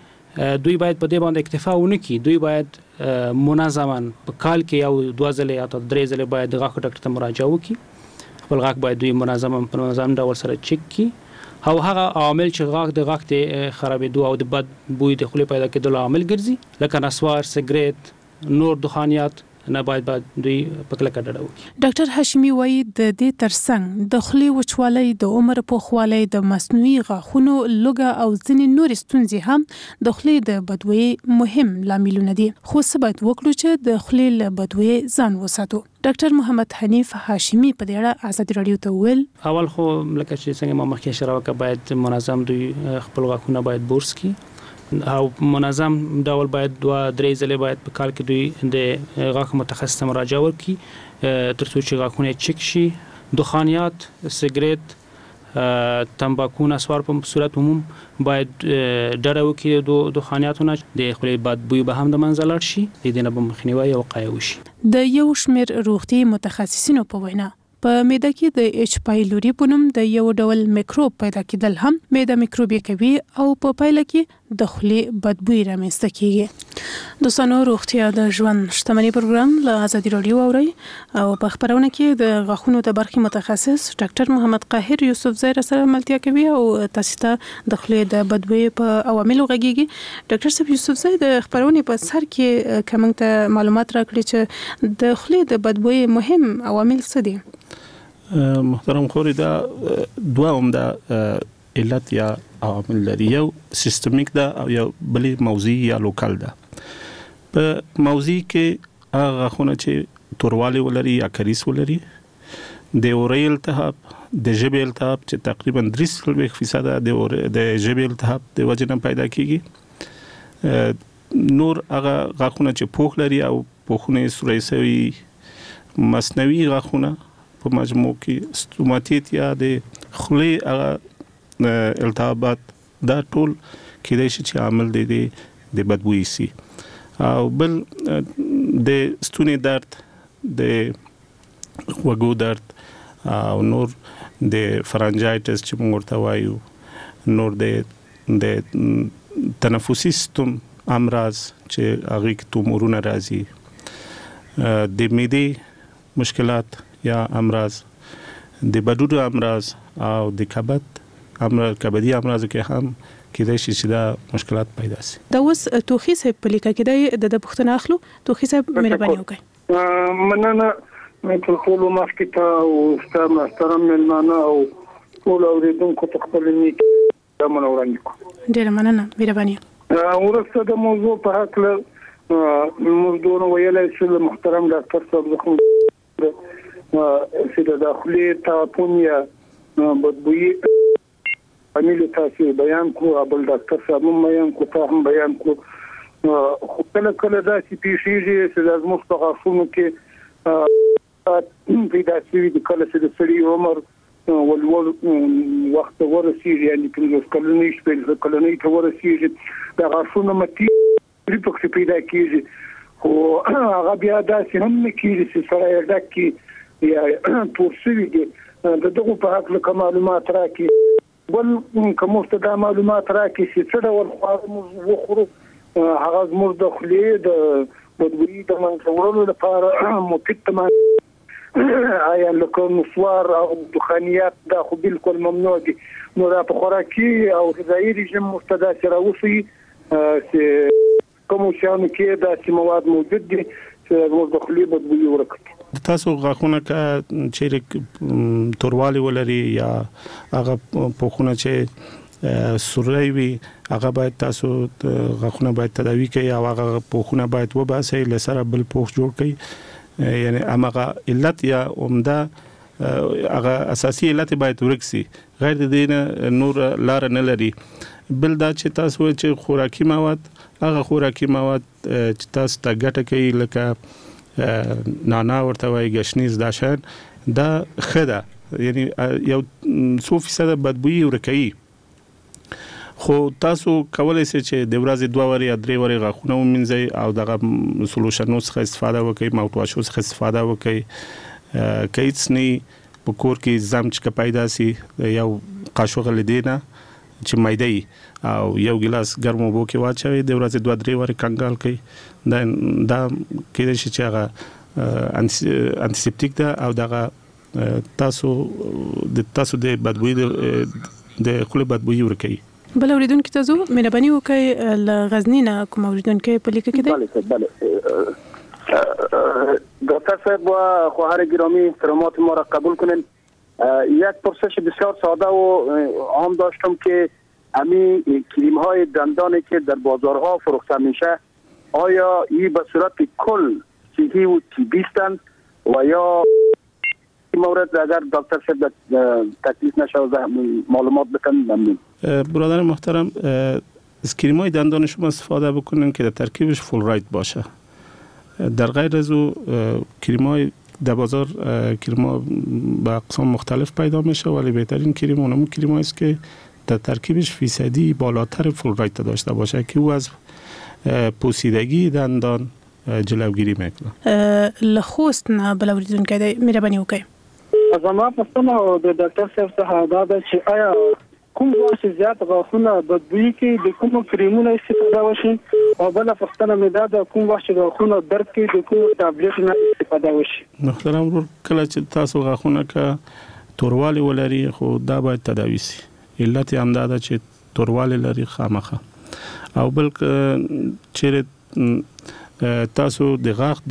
کې دوی باید په دې باندې اکتفا ونه کړي. دوی باید منظما په کال کې یو 2 ځلې یا 3 ځلې باید د غاښ ډاکټر ته مراجعه وکړي. خپل غاښ باید دوی منظما په منظم ډول سره چک کړي او هغه عوامل چې غاښ د غاښ د خرابېدو او د بد بوی د خولې پیدا کېدو عامل ګرځي لکه نسوار، سګریټ، نور دخانیات نه باید دوی په کلکه ډډه وکړي. ډاکټر هاشمی وایي د دې ترڅنګ د خولې وچوالی، د عمر پوخوالی، د مصنوعي غاښونو لوګه او ځینې نور ستونزې هم د خولې د بدبویي مهم لاملونه دي. خو څه باید وکړو چې د خولې له بدبویي ځان وساتو؟ ډاکټر محمد حنیف هاشمی په دې اړه ازادي رادیو ته ویل اول خو لکه چې څنګه ما مخکې اشاره وکړه باید منظم دوی خپل غاښونه باید برس کړي او منظم ډول باید 2-3 ځلې باید په کال کې دوی د غاښ متخصص مراجعه وکړي تر څو چې غاښونه چک شي. دخانیات، سګریټ، تمباکو، نسوار په صورت عموم باید ډډه وکړي د دخانیاتونه. د خولې بد بوی به هم د منځه لاړ شي، د دې نه به مخنیوي او وقایه وشي. د یو شمېر روغتي متخصصینو په وینا په معده کې د اچ پایلوري په نوم د یو ډول میکروب پیدا کېدل هم معده میکروبي کوي او په پایله کې د خولې بدبوی رامنځته کیږي. دوستانو روغتیا د ژوند شتمنۍ پروګرام له ازادي رادیو اوري او په خبرونه کې د غاښونو د برخې متخصص ډاکټر محمد قاهر یوسفزی سره ملتیا کوي او تاسو ته د خولې د بدبوی په عواملو غږیږي. ډاکټر صاحب یوسفزی د خبرونه په سر کې کوم ته معلومات راکړي چې د خولې د بدبوی مهم عوامل څه دي؟ محترم خوري دا دوه عمده علت یا عوامل لري. یو سیستمیک ده او یو بلې موضعي یا لوکال ده. په موضعي کې هغه غاښونه چې توروالی ولري یا کریس ولري، د اوري التهاب، د ژبې التهاب چې تقریبا 3% د ژبې التهاب د وجې نه پیدا کیږي. نور هغه غاښونه چې پوښ لري او پوښونه سوري سوي مصنوعي غاښونه په مجموع کې ستوماتیت یا د خولې هغه التهابات دا ټول کېدای شي چې عامل دی د بدبویي سي. او بل د ستوني درد، د وګو درد او نور د فرانجایټس چې موږ ورته وایو، نور د تنفسي سیستم امراض چې هغه کې تومورونه راځي، د معدې مشکلات یا امراض، د بډوډو امراض او د کبدي امراض کې هم کېدای شي چې دا مشکلات پیدا شي. دا اوس توخي صاحب په لیکه کې د پښتنه اخلو. توخي صاحب مهرباني وکړئ. مننه مې ټول مخکې ته او ستاسو محترم مېلمانه او ټول اوریدونکو ته خپل نیک منورانه کو. ډېر مننه، مهرباني. ورسته د موضوع په حق له موضوع ویلای چې محترم ډاکټر صاحب زخم چې د داخلي تعفن یا بدبویي عامل تاسو بیان کو، ابل ډاکټر صاحب هم بیان کو، ته هم بیان کو. خو کله دا چې پیښیږي چې د زموږ په غاښونو کې پیدا شوي د کله چې د سړي عمر ولول وخت ورسیږي، یعنی 15 کلنۍ شپږ کلنۍ ته ورسیږي، د غاښونو متي پکې پیدا کیږي. خو هغه بیا داسې هم نه کیږي چې سړی ډک کی یا پورسوي دي. دغه په حق له معلومات راکړي. بل کوم څه معلومات راکړي چې څه ډول خواړه موږ وخورو، هغه زموږ د خولې د بدبویي د منځه لپاره مفید تمام آیا لکه نسوار او دخانیات دا خو بالکل ممنوع دي. نو دا په خوراکي او غذایي رژیم مستدا سره وسی چې کوم شیانو کې دا چې مواد موجود دي چې موږ د خولې بدبویي ورکړي. تاسو غاښونه چې توروالی ولري یا هغه پوښونه چې سوري وي، هغه باید تاسو غاښونه باید تداوی کړئ او هغه پوښونه باید وباسئ، لسره بل پوښ جوړ کړئ. یعنی هغه علت یا عمده هغه اساسي علت باید ورکسي، غیر د دې نور لار نه لري. بل دا چې تاسو چې خوراکي مواد، هغه خوراکي مواد چې تاسو ته ګټه کوي لکه نانا ورته وایي، ګشنیز، دا شان دا خده، یعنی یو 100% بدبویي ورکوي. خو تاسو کولای شئ چې د ورځې 2 وری یا 3 وری غاښونه ومینځئ او دغه سولوشنو څخه استفاده وکړئ، ماوتواشو څخه استفاده وکړئ. کیڅ نه په کور کې زمچ پیدا سي، یو قاشوغه لیدنه چې مایدای او یو ګلاس ګرمو بو کې واچوي، د ورځې 2-3 وری کنګال کړئ. دا کېدای شي چې هغه انټیسپټیک ده او دغه تاسو د بدبویي د خولې بدبویي ورکوي. بل اوریدونکو ته زو مهرباني وکړئ له غزنی نه کوم اوریدونکو په لیکه کې دی. بله دکتر صاحب و خواهر گرامی احترامات ما را قبول کنین. یک پرسش بسیار ساده و عام داشتم که همین کریم های دندانی که در بازارها فروخته میشه آیا این به صورت کل صحی و طبی هستند و یا این مورد اگر دکتر صاحب تکلیف نشه معلومات بکنن ممنون. برادر محترم، از کریم های دندان شما استفاده بکنین که در ترکیبش فلوراید باشه. در غیر از او کریم های در بازار کریم ها به اقسام مختلف پیدا میشه، ولی بهترین کریم اونمون کریم است که در ترکیبش فیصدی بالاتر فلوراید داشته باشه که او از پوسیدگی دندان جلوگیری میکنه. لخوست نه بلوریدون که مهربانی وکړئ. زما پوښتنه د ډاکټر صاحب څخه دا ده چې آیا کوم وخت زیات غاښونه بدبوي کوي د کوم کریمونو استفاده وشي او بل پښتنه مې دا کوم وخت غاښونه درد کوي د کوم ټابلیټ نه استفاده وشي. محترم ورور کله چې تاسو غاښونه کا توروالی ولري خو دا باید تداوي شي. علت یې همدا ده چې توروالی لري خامخه او بل چې تاسو د غاښ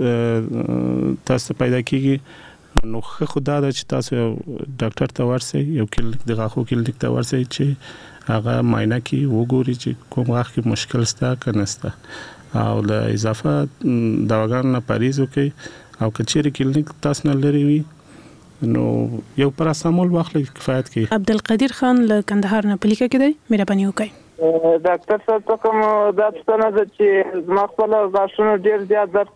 درد تاسو پیدا کیږي نو خو دا چې تاسو ډاکټر ته ورسئ یو کلینیک د غاښو کلینیک ته ورسئ چې هغه معاینه کوي وګوري چې کوم غاښ کې مشکل شته که نشته او له اضافه دواګانو نه پرهیز وکړئ او که چیرې کلینیک تاسو نه لرې وي نو یو پاراسټامول واخلئ کفایت کوي. عبدالقدیر خان له کندهار نه پلیکه کې دی مهرباني وکړئ. ډاکټر صاحب ته کوم دا پوښتنه ده چې زما خپل غاښونه ډېر زیات درد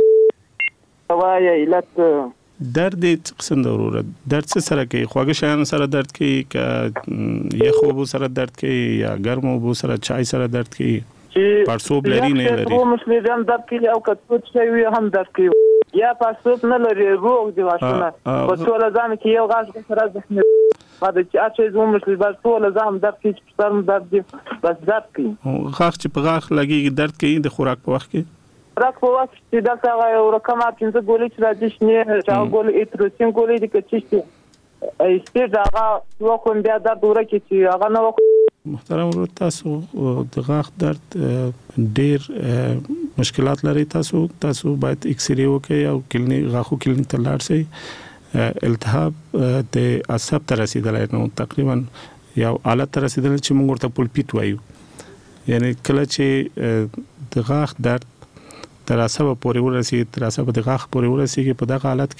کوي وايي علت درد قسم ده وروره درد څه سره کوي خواږه شیانو سره درد کوي که یخ اوبو سره درد کوي یا ګرم اوبو سره چای سره درد کوي پړسوب لري نه لري چې مسلې هم درد کوي او که څه وي هم درد کوي یا پړسوب نه لري روغ دي غاښونه په ټول ځان کې یو غاښ سره زخمي ما د چې اچې زوم مسلې بس ټول ځان درد کوي چې سر درد دي بس درد کوي غاښ چې په غاښ لګي درد کوي د خوراک په وخت کې راک په وخت چې دا څنګه یو رقم 15 ګولې چې راځي شنه چا ګولې اتروسین ګولې د کچې ایستې دا یو کوم بیا درد ورکه چې هغه نه محترم ورو تاسو د غاښ درد ډېر مشکلات لري تاسو باید ایکس ری وکړئ او کلینیک غاښو کلینیک ته لاړ شئ. التهاب د عصب ته رسیدلی نو تقریبا یو حالت ته رسیدلی چې موږ ورته پولپیټ وایو یعنی کله چې د غاښ درد تر عصب پورې ورسیږي تر عصب د غاښ پورې ورسیږي په دغه حالت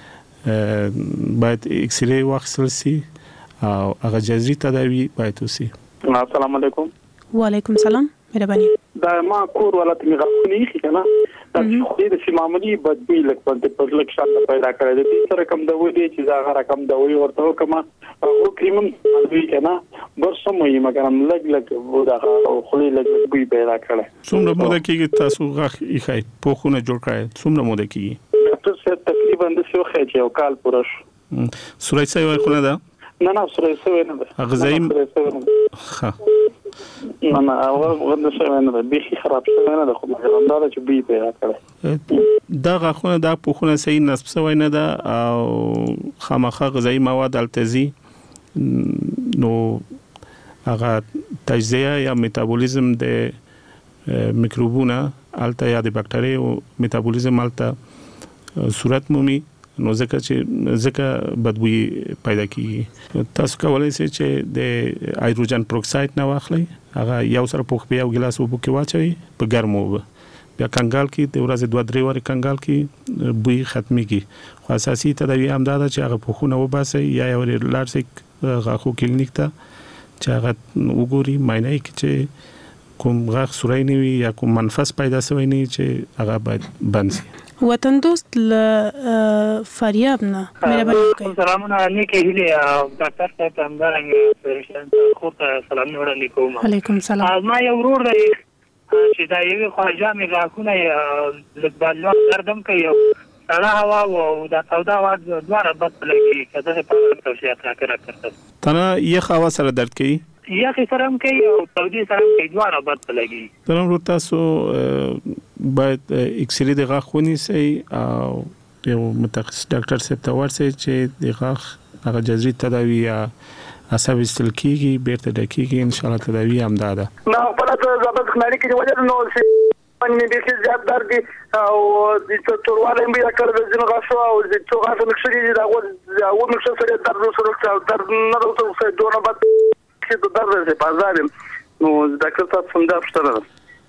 کې باید ایکس ری واخیستل شي او هغه جذري تداوی باید وشي. السلام علیکم. وعلیکم السلام مهرباني. دا ما کور ولته می غاښونه یې کنه دا خو دې چې معمولی بدبوی لکه په لک شاته پیدا کړی دی سره کوم دا وې چې دا رقم دا وې ورته کومه او کریمم دوی کنه برسمې مګرم لګ ودا خو لګ بوی پیدا کړی. څومره موده کېږي تاسو غاښ یې خای پوخونه جوړ کړی څومره موده کېږي؟ ډاکټر صاحب تقریبا د څو خېچ یو کال پوره شو. سورای سوي خونه ده؟ نه سورای سوي نه ده. غذایی ها نه ورنه شوی نه ده بيخي خراب شوی نه ده خو مګر دا چې بي پیدا کړی دا غاښونه دا پوخونه صحیح نصب شوی نه ده او خامخا غذایی مواد التزي نو هغه تجزیه یا میتابولیزم د میکروبونه الته یا د بکټریو میتابولیزم الته صورت مومي نو ځکه بدبوی پیدا کیږي. تاسو کولای شئ چې د هایدروجن پروکساید نه واخلئ هغه یو سره پوښ په یو ګلاس اوبو کې واچوي په ګرمو اوبو بیا کنګال کې د ورځې 2-3 واره کنګال کې بوی ختميږي خو اساسي تداوی هم دا ده چې هغه پوښونه وباسي یا یو لارسک غاښو کلینیک ته چې هغه وګوري معاینه کوي چې کوم غاښ سورای نه وي یا کوم منفس پیدا شوی نه چې هغه باید بند شي. وطن دوست فریاب نه مهرباني وکړئ. سلامونه نیکه هیله ډاکټر صاحب همدارنګه پرشن خو ته سلام وړاندې کوم. علیکم السلام. ما یو ورور دی چې دا یو خواجه مې غاښونه لږ دردم کوي سړه هوا او دا سودا واز دواره بد لګي کله په توصیه راکړه تنه یخ هوا سره درد کوي یا خسرم کوي او سعودي سره کوي دواره بد لګي. ترنګ تاسو باید ایکس ری د غاښ ونیسئ او یو متخصص ډاکټر صاحب ته ورسئ چې د غاښ هغه جذري تداوی یا عصب استل کیږي بیرته ډکیږي ان شاء الله تداوی هم ده. نو په تاسو زبر خناري کې وجه نو باندې د کې زیات درد او د تورواله مې کړل د ځینو غاښو او د څو غاښو مکسري دا او مکسر سره درد سره درد نه راوځي دونه بد چې د درد په بازار نو ډاکټر صاحب څنګه پښتنه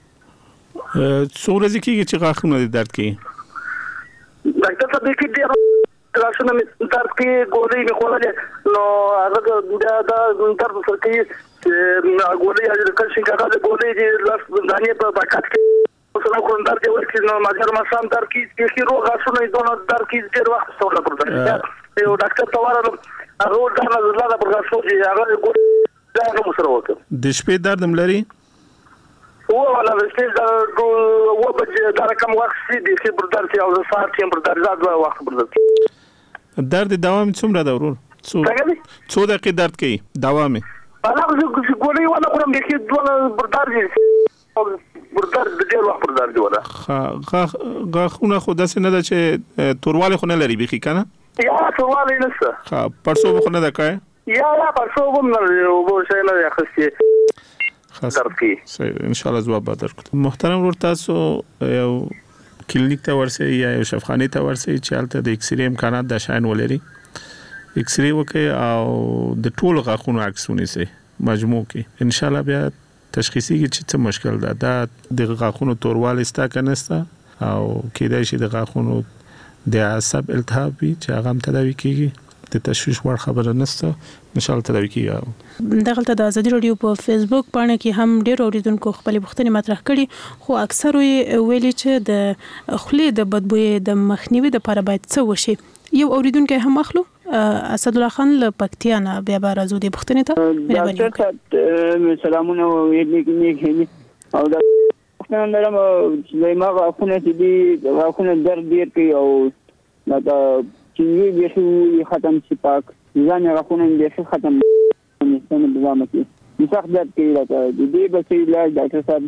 څو ورځې کېږي چې غاښونه درد کوي؟ ډاکټر صاحب کې ډېر غاښونه مې درد کوي ګولۍ مې خوړلې نو هغه دا درد سره کوي چې ګولۍ د کلشین کاغذ ګولۍ د لاس دانې په پاکټ کې اوس نو کوم درد ورکې نو ماجر ما سم درد کوي چې روغ غاښونه دونه درد کوي ډېر وخت څوله پرځه یو ډاکټر ته ورغلم هغه دا نه زړه پر غاښو چې هغه دا نو سره وکړ د شپې درد هم لري ولا د دا وبج دا کوم وخت دي چې پر درد او ساعت یې پر درد دا وخت پر درد درد دوام څومره دا ورور څو دقیقې درد کوي دوام انا ګولې ولا کوم دې دوه بردار دي بردار د ډېر وخت بردار دی ولا غاخونه خو داسې نه ده چې تورواله خو نه لري بيخي کنه یا تورواله نشته پرسو خو نه ده کای یا پرسو هم نه وبو شي نه اخستي درکې ان شاء الله جواب درکړم محترم ورته تاسو یو کلینیک ته ورسئ یا یو شفاخانه ته ورسئ چې هلته د ایکس ری امکانات د شاین ولري ایکس ری وکي او د ټول غاښونو عکس ونیسئ مجموع کې ان شاء الله بیا تشخیصي کې چې څه مشکل ده دا د غاښونو تورواله ستا کنهسته او کېدای شي د غاښونو د عصب التهاب وي چې هغه هم تداوي کیږي د تشویش وړ خبره نشته ان شاء الله تداوي کیږي دغلط د ازادي رادیو په فیسبوک باندې کې هم ډېر اوریدونکو خپل پوښتنې مطرح کړي خو اکثر ویلي چې د خولې د بدبوې د مخنیوي لپاره باید څه وشي یو اوریدونکو هم اخلو اسد الله خان له پکتیا نه بیا راځو د پوښتنې ته سلامونه او دا پوښتنه لرم چې ما غاښونه چې دي غاښونه درد ډېر کوي او دا چې یې ختم شي پاک ځان غاښونه دې ختم نشته بزامه کې مسخ درد کوي راته دې به چې علاج ډاکټر صاحب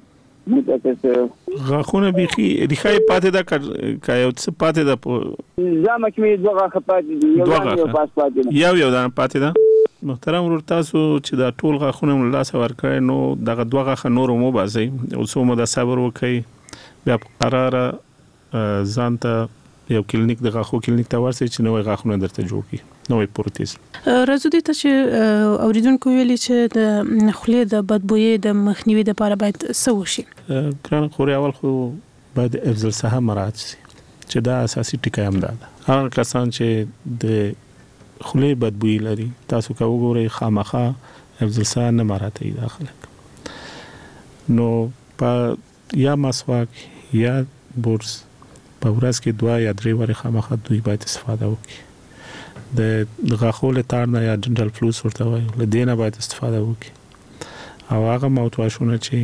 غاښونه بيخي ریخای پاتې ده کایو څه پاتې ده ځامه کې دوه غاښ پاتې دي یو پاس پاتې ده یو دانه پاتې ده محترم ورور تاسو چې دا ټول غاښونه له لاس ورکړي نو دغه دوه غاښ نور مو باسي او څو مو د صبر وکي بیا قرار ځان ته یو کلینیک د غاښو کلینیک ته ورسئ چې نوې غاښونه درته جوړ کړي نوې پروتیز راځو دې ته چې اوریدونکو ویلي چې د خولې د بدبوې د مخنیوي لپاره باید څه وشي ګران خوري اول خو باید افضل صحه مراعات شي چې دا اساسي ټکی هم ده هغه کسان چې د خولې بدبوې لري تاسو کا وګورئ خامخا افضل صحه نه مراعاتي داخله نو په یا مسواک یا برس په ورځ کې 2 یا 3 واره خامخا دوی باید استفاده وکړي د غاښو له تار نه یا ډنټل فلوس ورته وایي له دې نه باید استفاده وکړي او هغه ماوت واشونه چې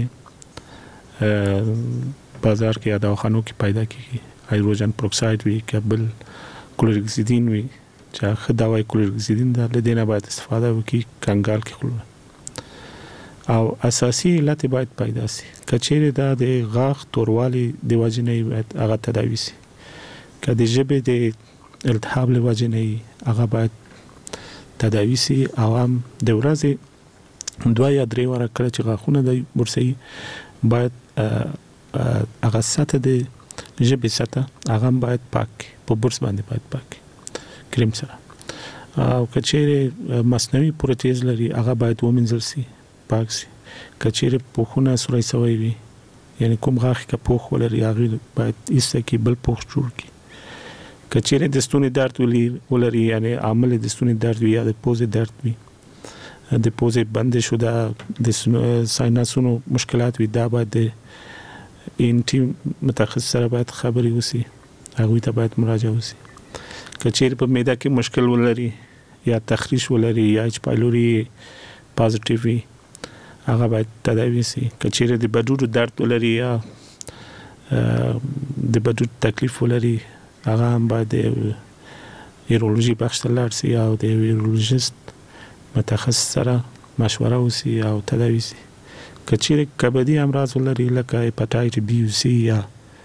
بازار کې یا دواخانو کې پیدا کیږي هایدروجن پروکساید وی کبل کلورکسیدین وی چې خدای کلورکسیدین د دې نه باید استفاده وکړي کنګال کې خلل او اساسي علت باید پیدا شي کچېره دا د غاښ توروالي د وجنې باید هغه تداوي شي کله جبه د التهاب له وجنې هغه باید تداوي شي او هم د ورځې 2 یا 3 واره کله چې غاښونه د برسي باید هغه ساته د جبه ساته هغه باید پاک په برس باندې باید پاک کریم سره او کچېره مصنوعي پروتیز لري هغه باید ومنځل شي پاک شي کچېره پوخونه سوري سوي وي یعنی کوم غاښ کې پوخ ولري هغه باید ایسته کې بل پوخ جوړ کی کچېره د ستوني درد ولري یعنی عامل د ستوني درد وي یا د پوزې درد وي د پوزې بند شو دا د سایناسونو مشکلات وي دا باید انټي متخصص سره باید خبري وسی هغه ته باید مراجعه وسی کچېره په معده کې مشکل ولري یا تخریش ولري یا اچ پایلوري پازیټیو وي هغه باید تداوي شي کچېره د بدوډو درد ولري یا د بدوډ تکلیف ولري هغه هم باید یورولوژي بخش ته لاړ شي او د یورولوژیست متخصص سره مشوره وسی او تداوي شي کچېره کبدي امراض ولري لکه هپاتایټ بي او سي یا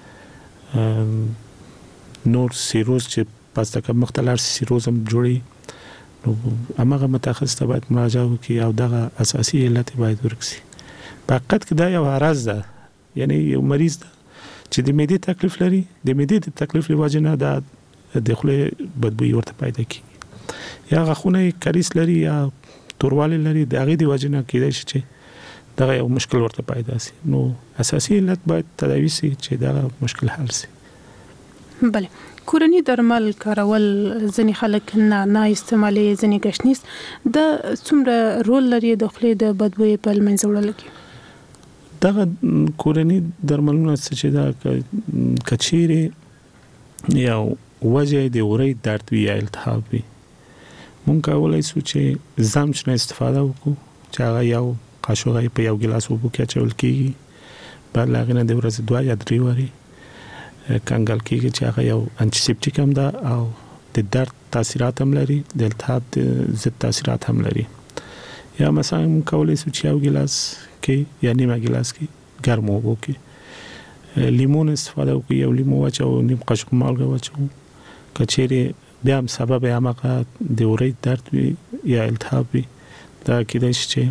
نور سیروز چې پس تک مختلف سیروز هم جوړي نو هغه متخصص ته باید مراجعه وکړي او دغه اساسي علت باید ورکسي فقط کدا یو عرض ده یعنی یو مریض ده چې د معدې تکلیف لري د معدې د تکلیف لوجه نه د خولې بدبوې ورته پیدا کیږي یا غاښونه کریس لري یا تورواله لري د هغه د وجه نه کېدای شي چې دغه یو مشکل ورته پیدا شي نو اساسي علت باید تداوي شي چې دا مشکل حل شي بله کورنی درمل کارول ځنې خلک نه استعمالي ځنې گشنیس د څومره رول لري د خولې د بدبوې په منځوړل کې دغه کورنی درملونه چې دا کچېره یا وجه د اورې درد وی یا التهاب وي مونږ کولای شو چې زمچ نه استفاده وکړو چې هغه یو قاشوغه په یو ګلاس وبو کې چول کیږي بعد لاغنه د ورځې 2 یا 3 واره کنګل کیږي چې هغه یو انټیسپټیک هم ده او د درد تاثیرات هم لري د التهاب ضد تاثیرات هم لري یا مثلا کولای شو چې یو ګلاس کې یا نیمه ګلاس کې ګرم اوبه کې لیمون استفاده وکړي، یو لیمو واچو، نیم قاشق مالګه واچو. کچېرې بیا هم سبب هغه د اورۍ درد وي یا التهاب وي، دا کېدای شي چې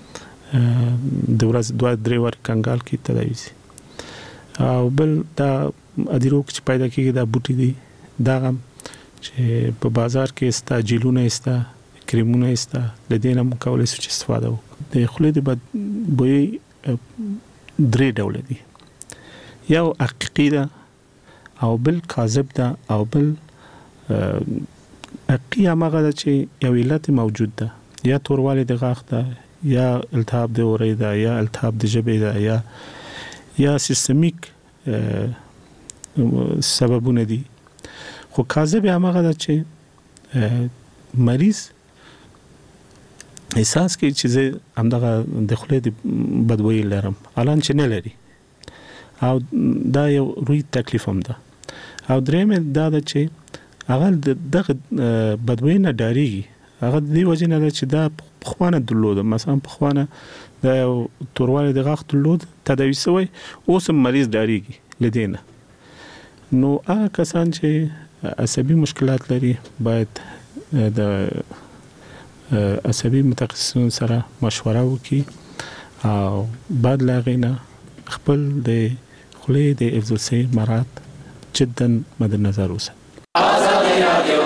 د ورځې 2-3 وار کنګال کې تداوي شي. او بل دا ادیروک چې پیدا کېږي دا بوټي دي، دا هم چې په بازار کې استا جیلونه استا کریمونه استا، د دې نه کولای شو چې استفاده وکړو. د خولې د بد بوی 3 ډول دي، یو حقیقي ده او بل کاذب ده او بل حقیقي هغه ده چې یو علت موجود ده، یا توروالی د غاښ ده، یا التهاب د اورۍ ده، یا التهاب د ژبې ده، یا سیستمیک سببونه دي. خو کاذب هغه ده چې مریض احساس کوي چې زه همدغه د خولې د بدبویي لرم، الان چې نه لري، او دا یو روی تکلیف هم ده. او درېمه دا ده چې هغه دغه بدبویي نه ډاریږي، هغه د دې وجه نه ده چې دا پخوانه درلوده، مثلا پخوانه د توروالی د غاښ درلود تداوي شوی، اوس هم مریض ډاریږي لدینه. نو هغه کسان چې عصبي مشکلات لري باید د عصبي متخصصین سره مشوره وکړي او بعد لا غینا خپل د خولې د افزوسي مراد جدا مد نظر اوسه. آزادی رادیو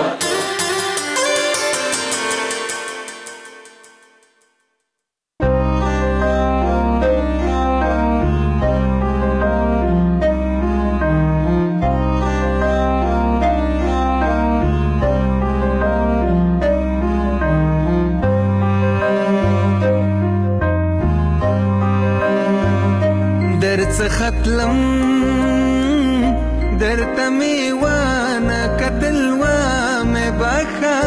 ختلم درته می وانه کتل و مې بخا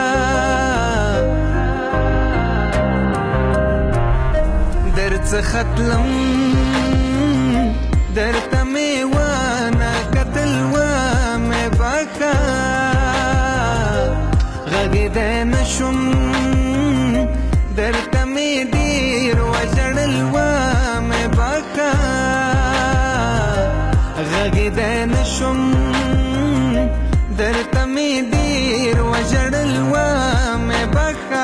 درته ختلم درته می وانه کتل و مې بخا غږیدای نشم درته می ډیر وژړل و مې بخا غږیدای نشم درته می ډیر وژړل و مې بخا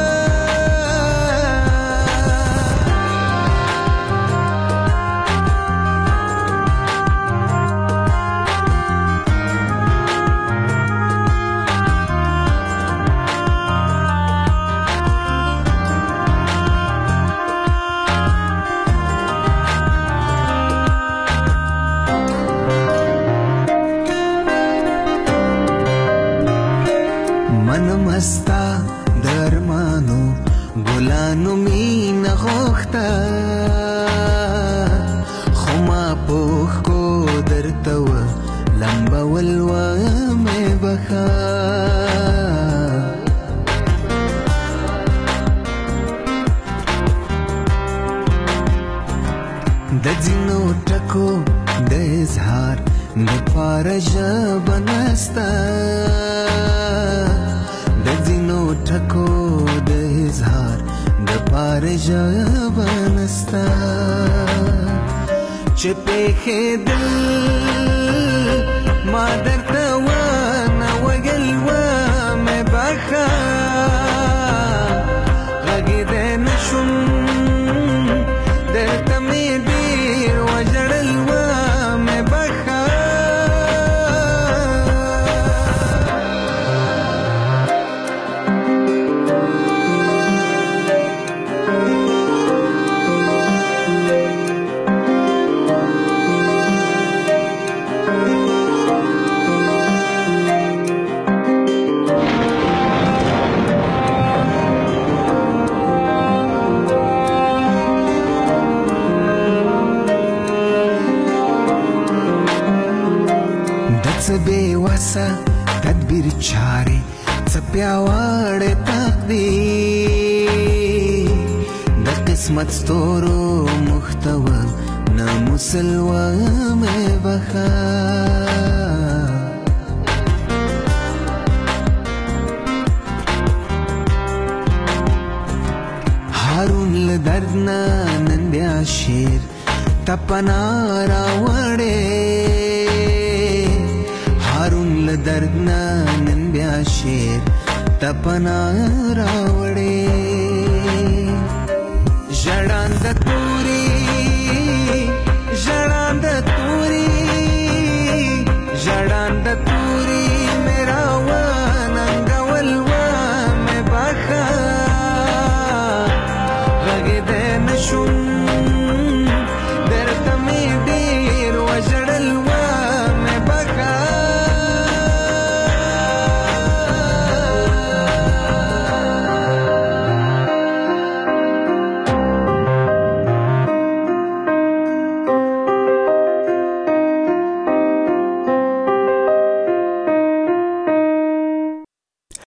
مستا درمانو ګلانو مینا غوښتا خو ما پوښ کو درته و لمبول و مې بخا د ځینو ټکو د اظهار د پاره ژبه نسته ټکو د اظهار د پاره ژبه نسته چې پېښېدل ما درته ونه ویل و مې بخا غږېدی نشم درته مې ډېر وژړل و مې بخا تدبیر چاري څه پیاوړې تقدیر د قسمت ستورو محتوا نه مسلوه مې بخا درد نه نن بیا شیر تپنا راوړې هارون له درد نه نن بیا شیر تپنا راوړې ژړاند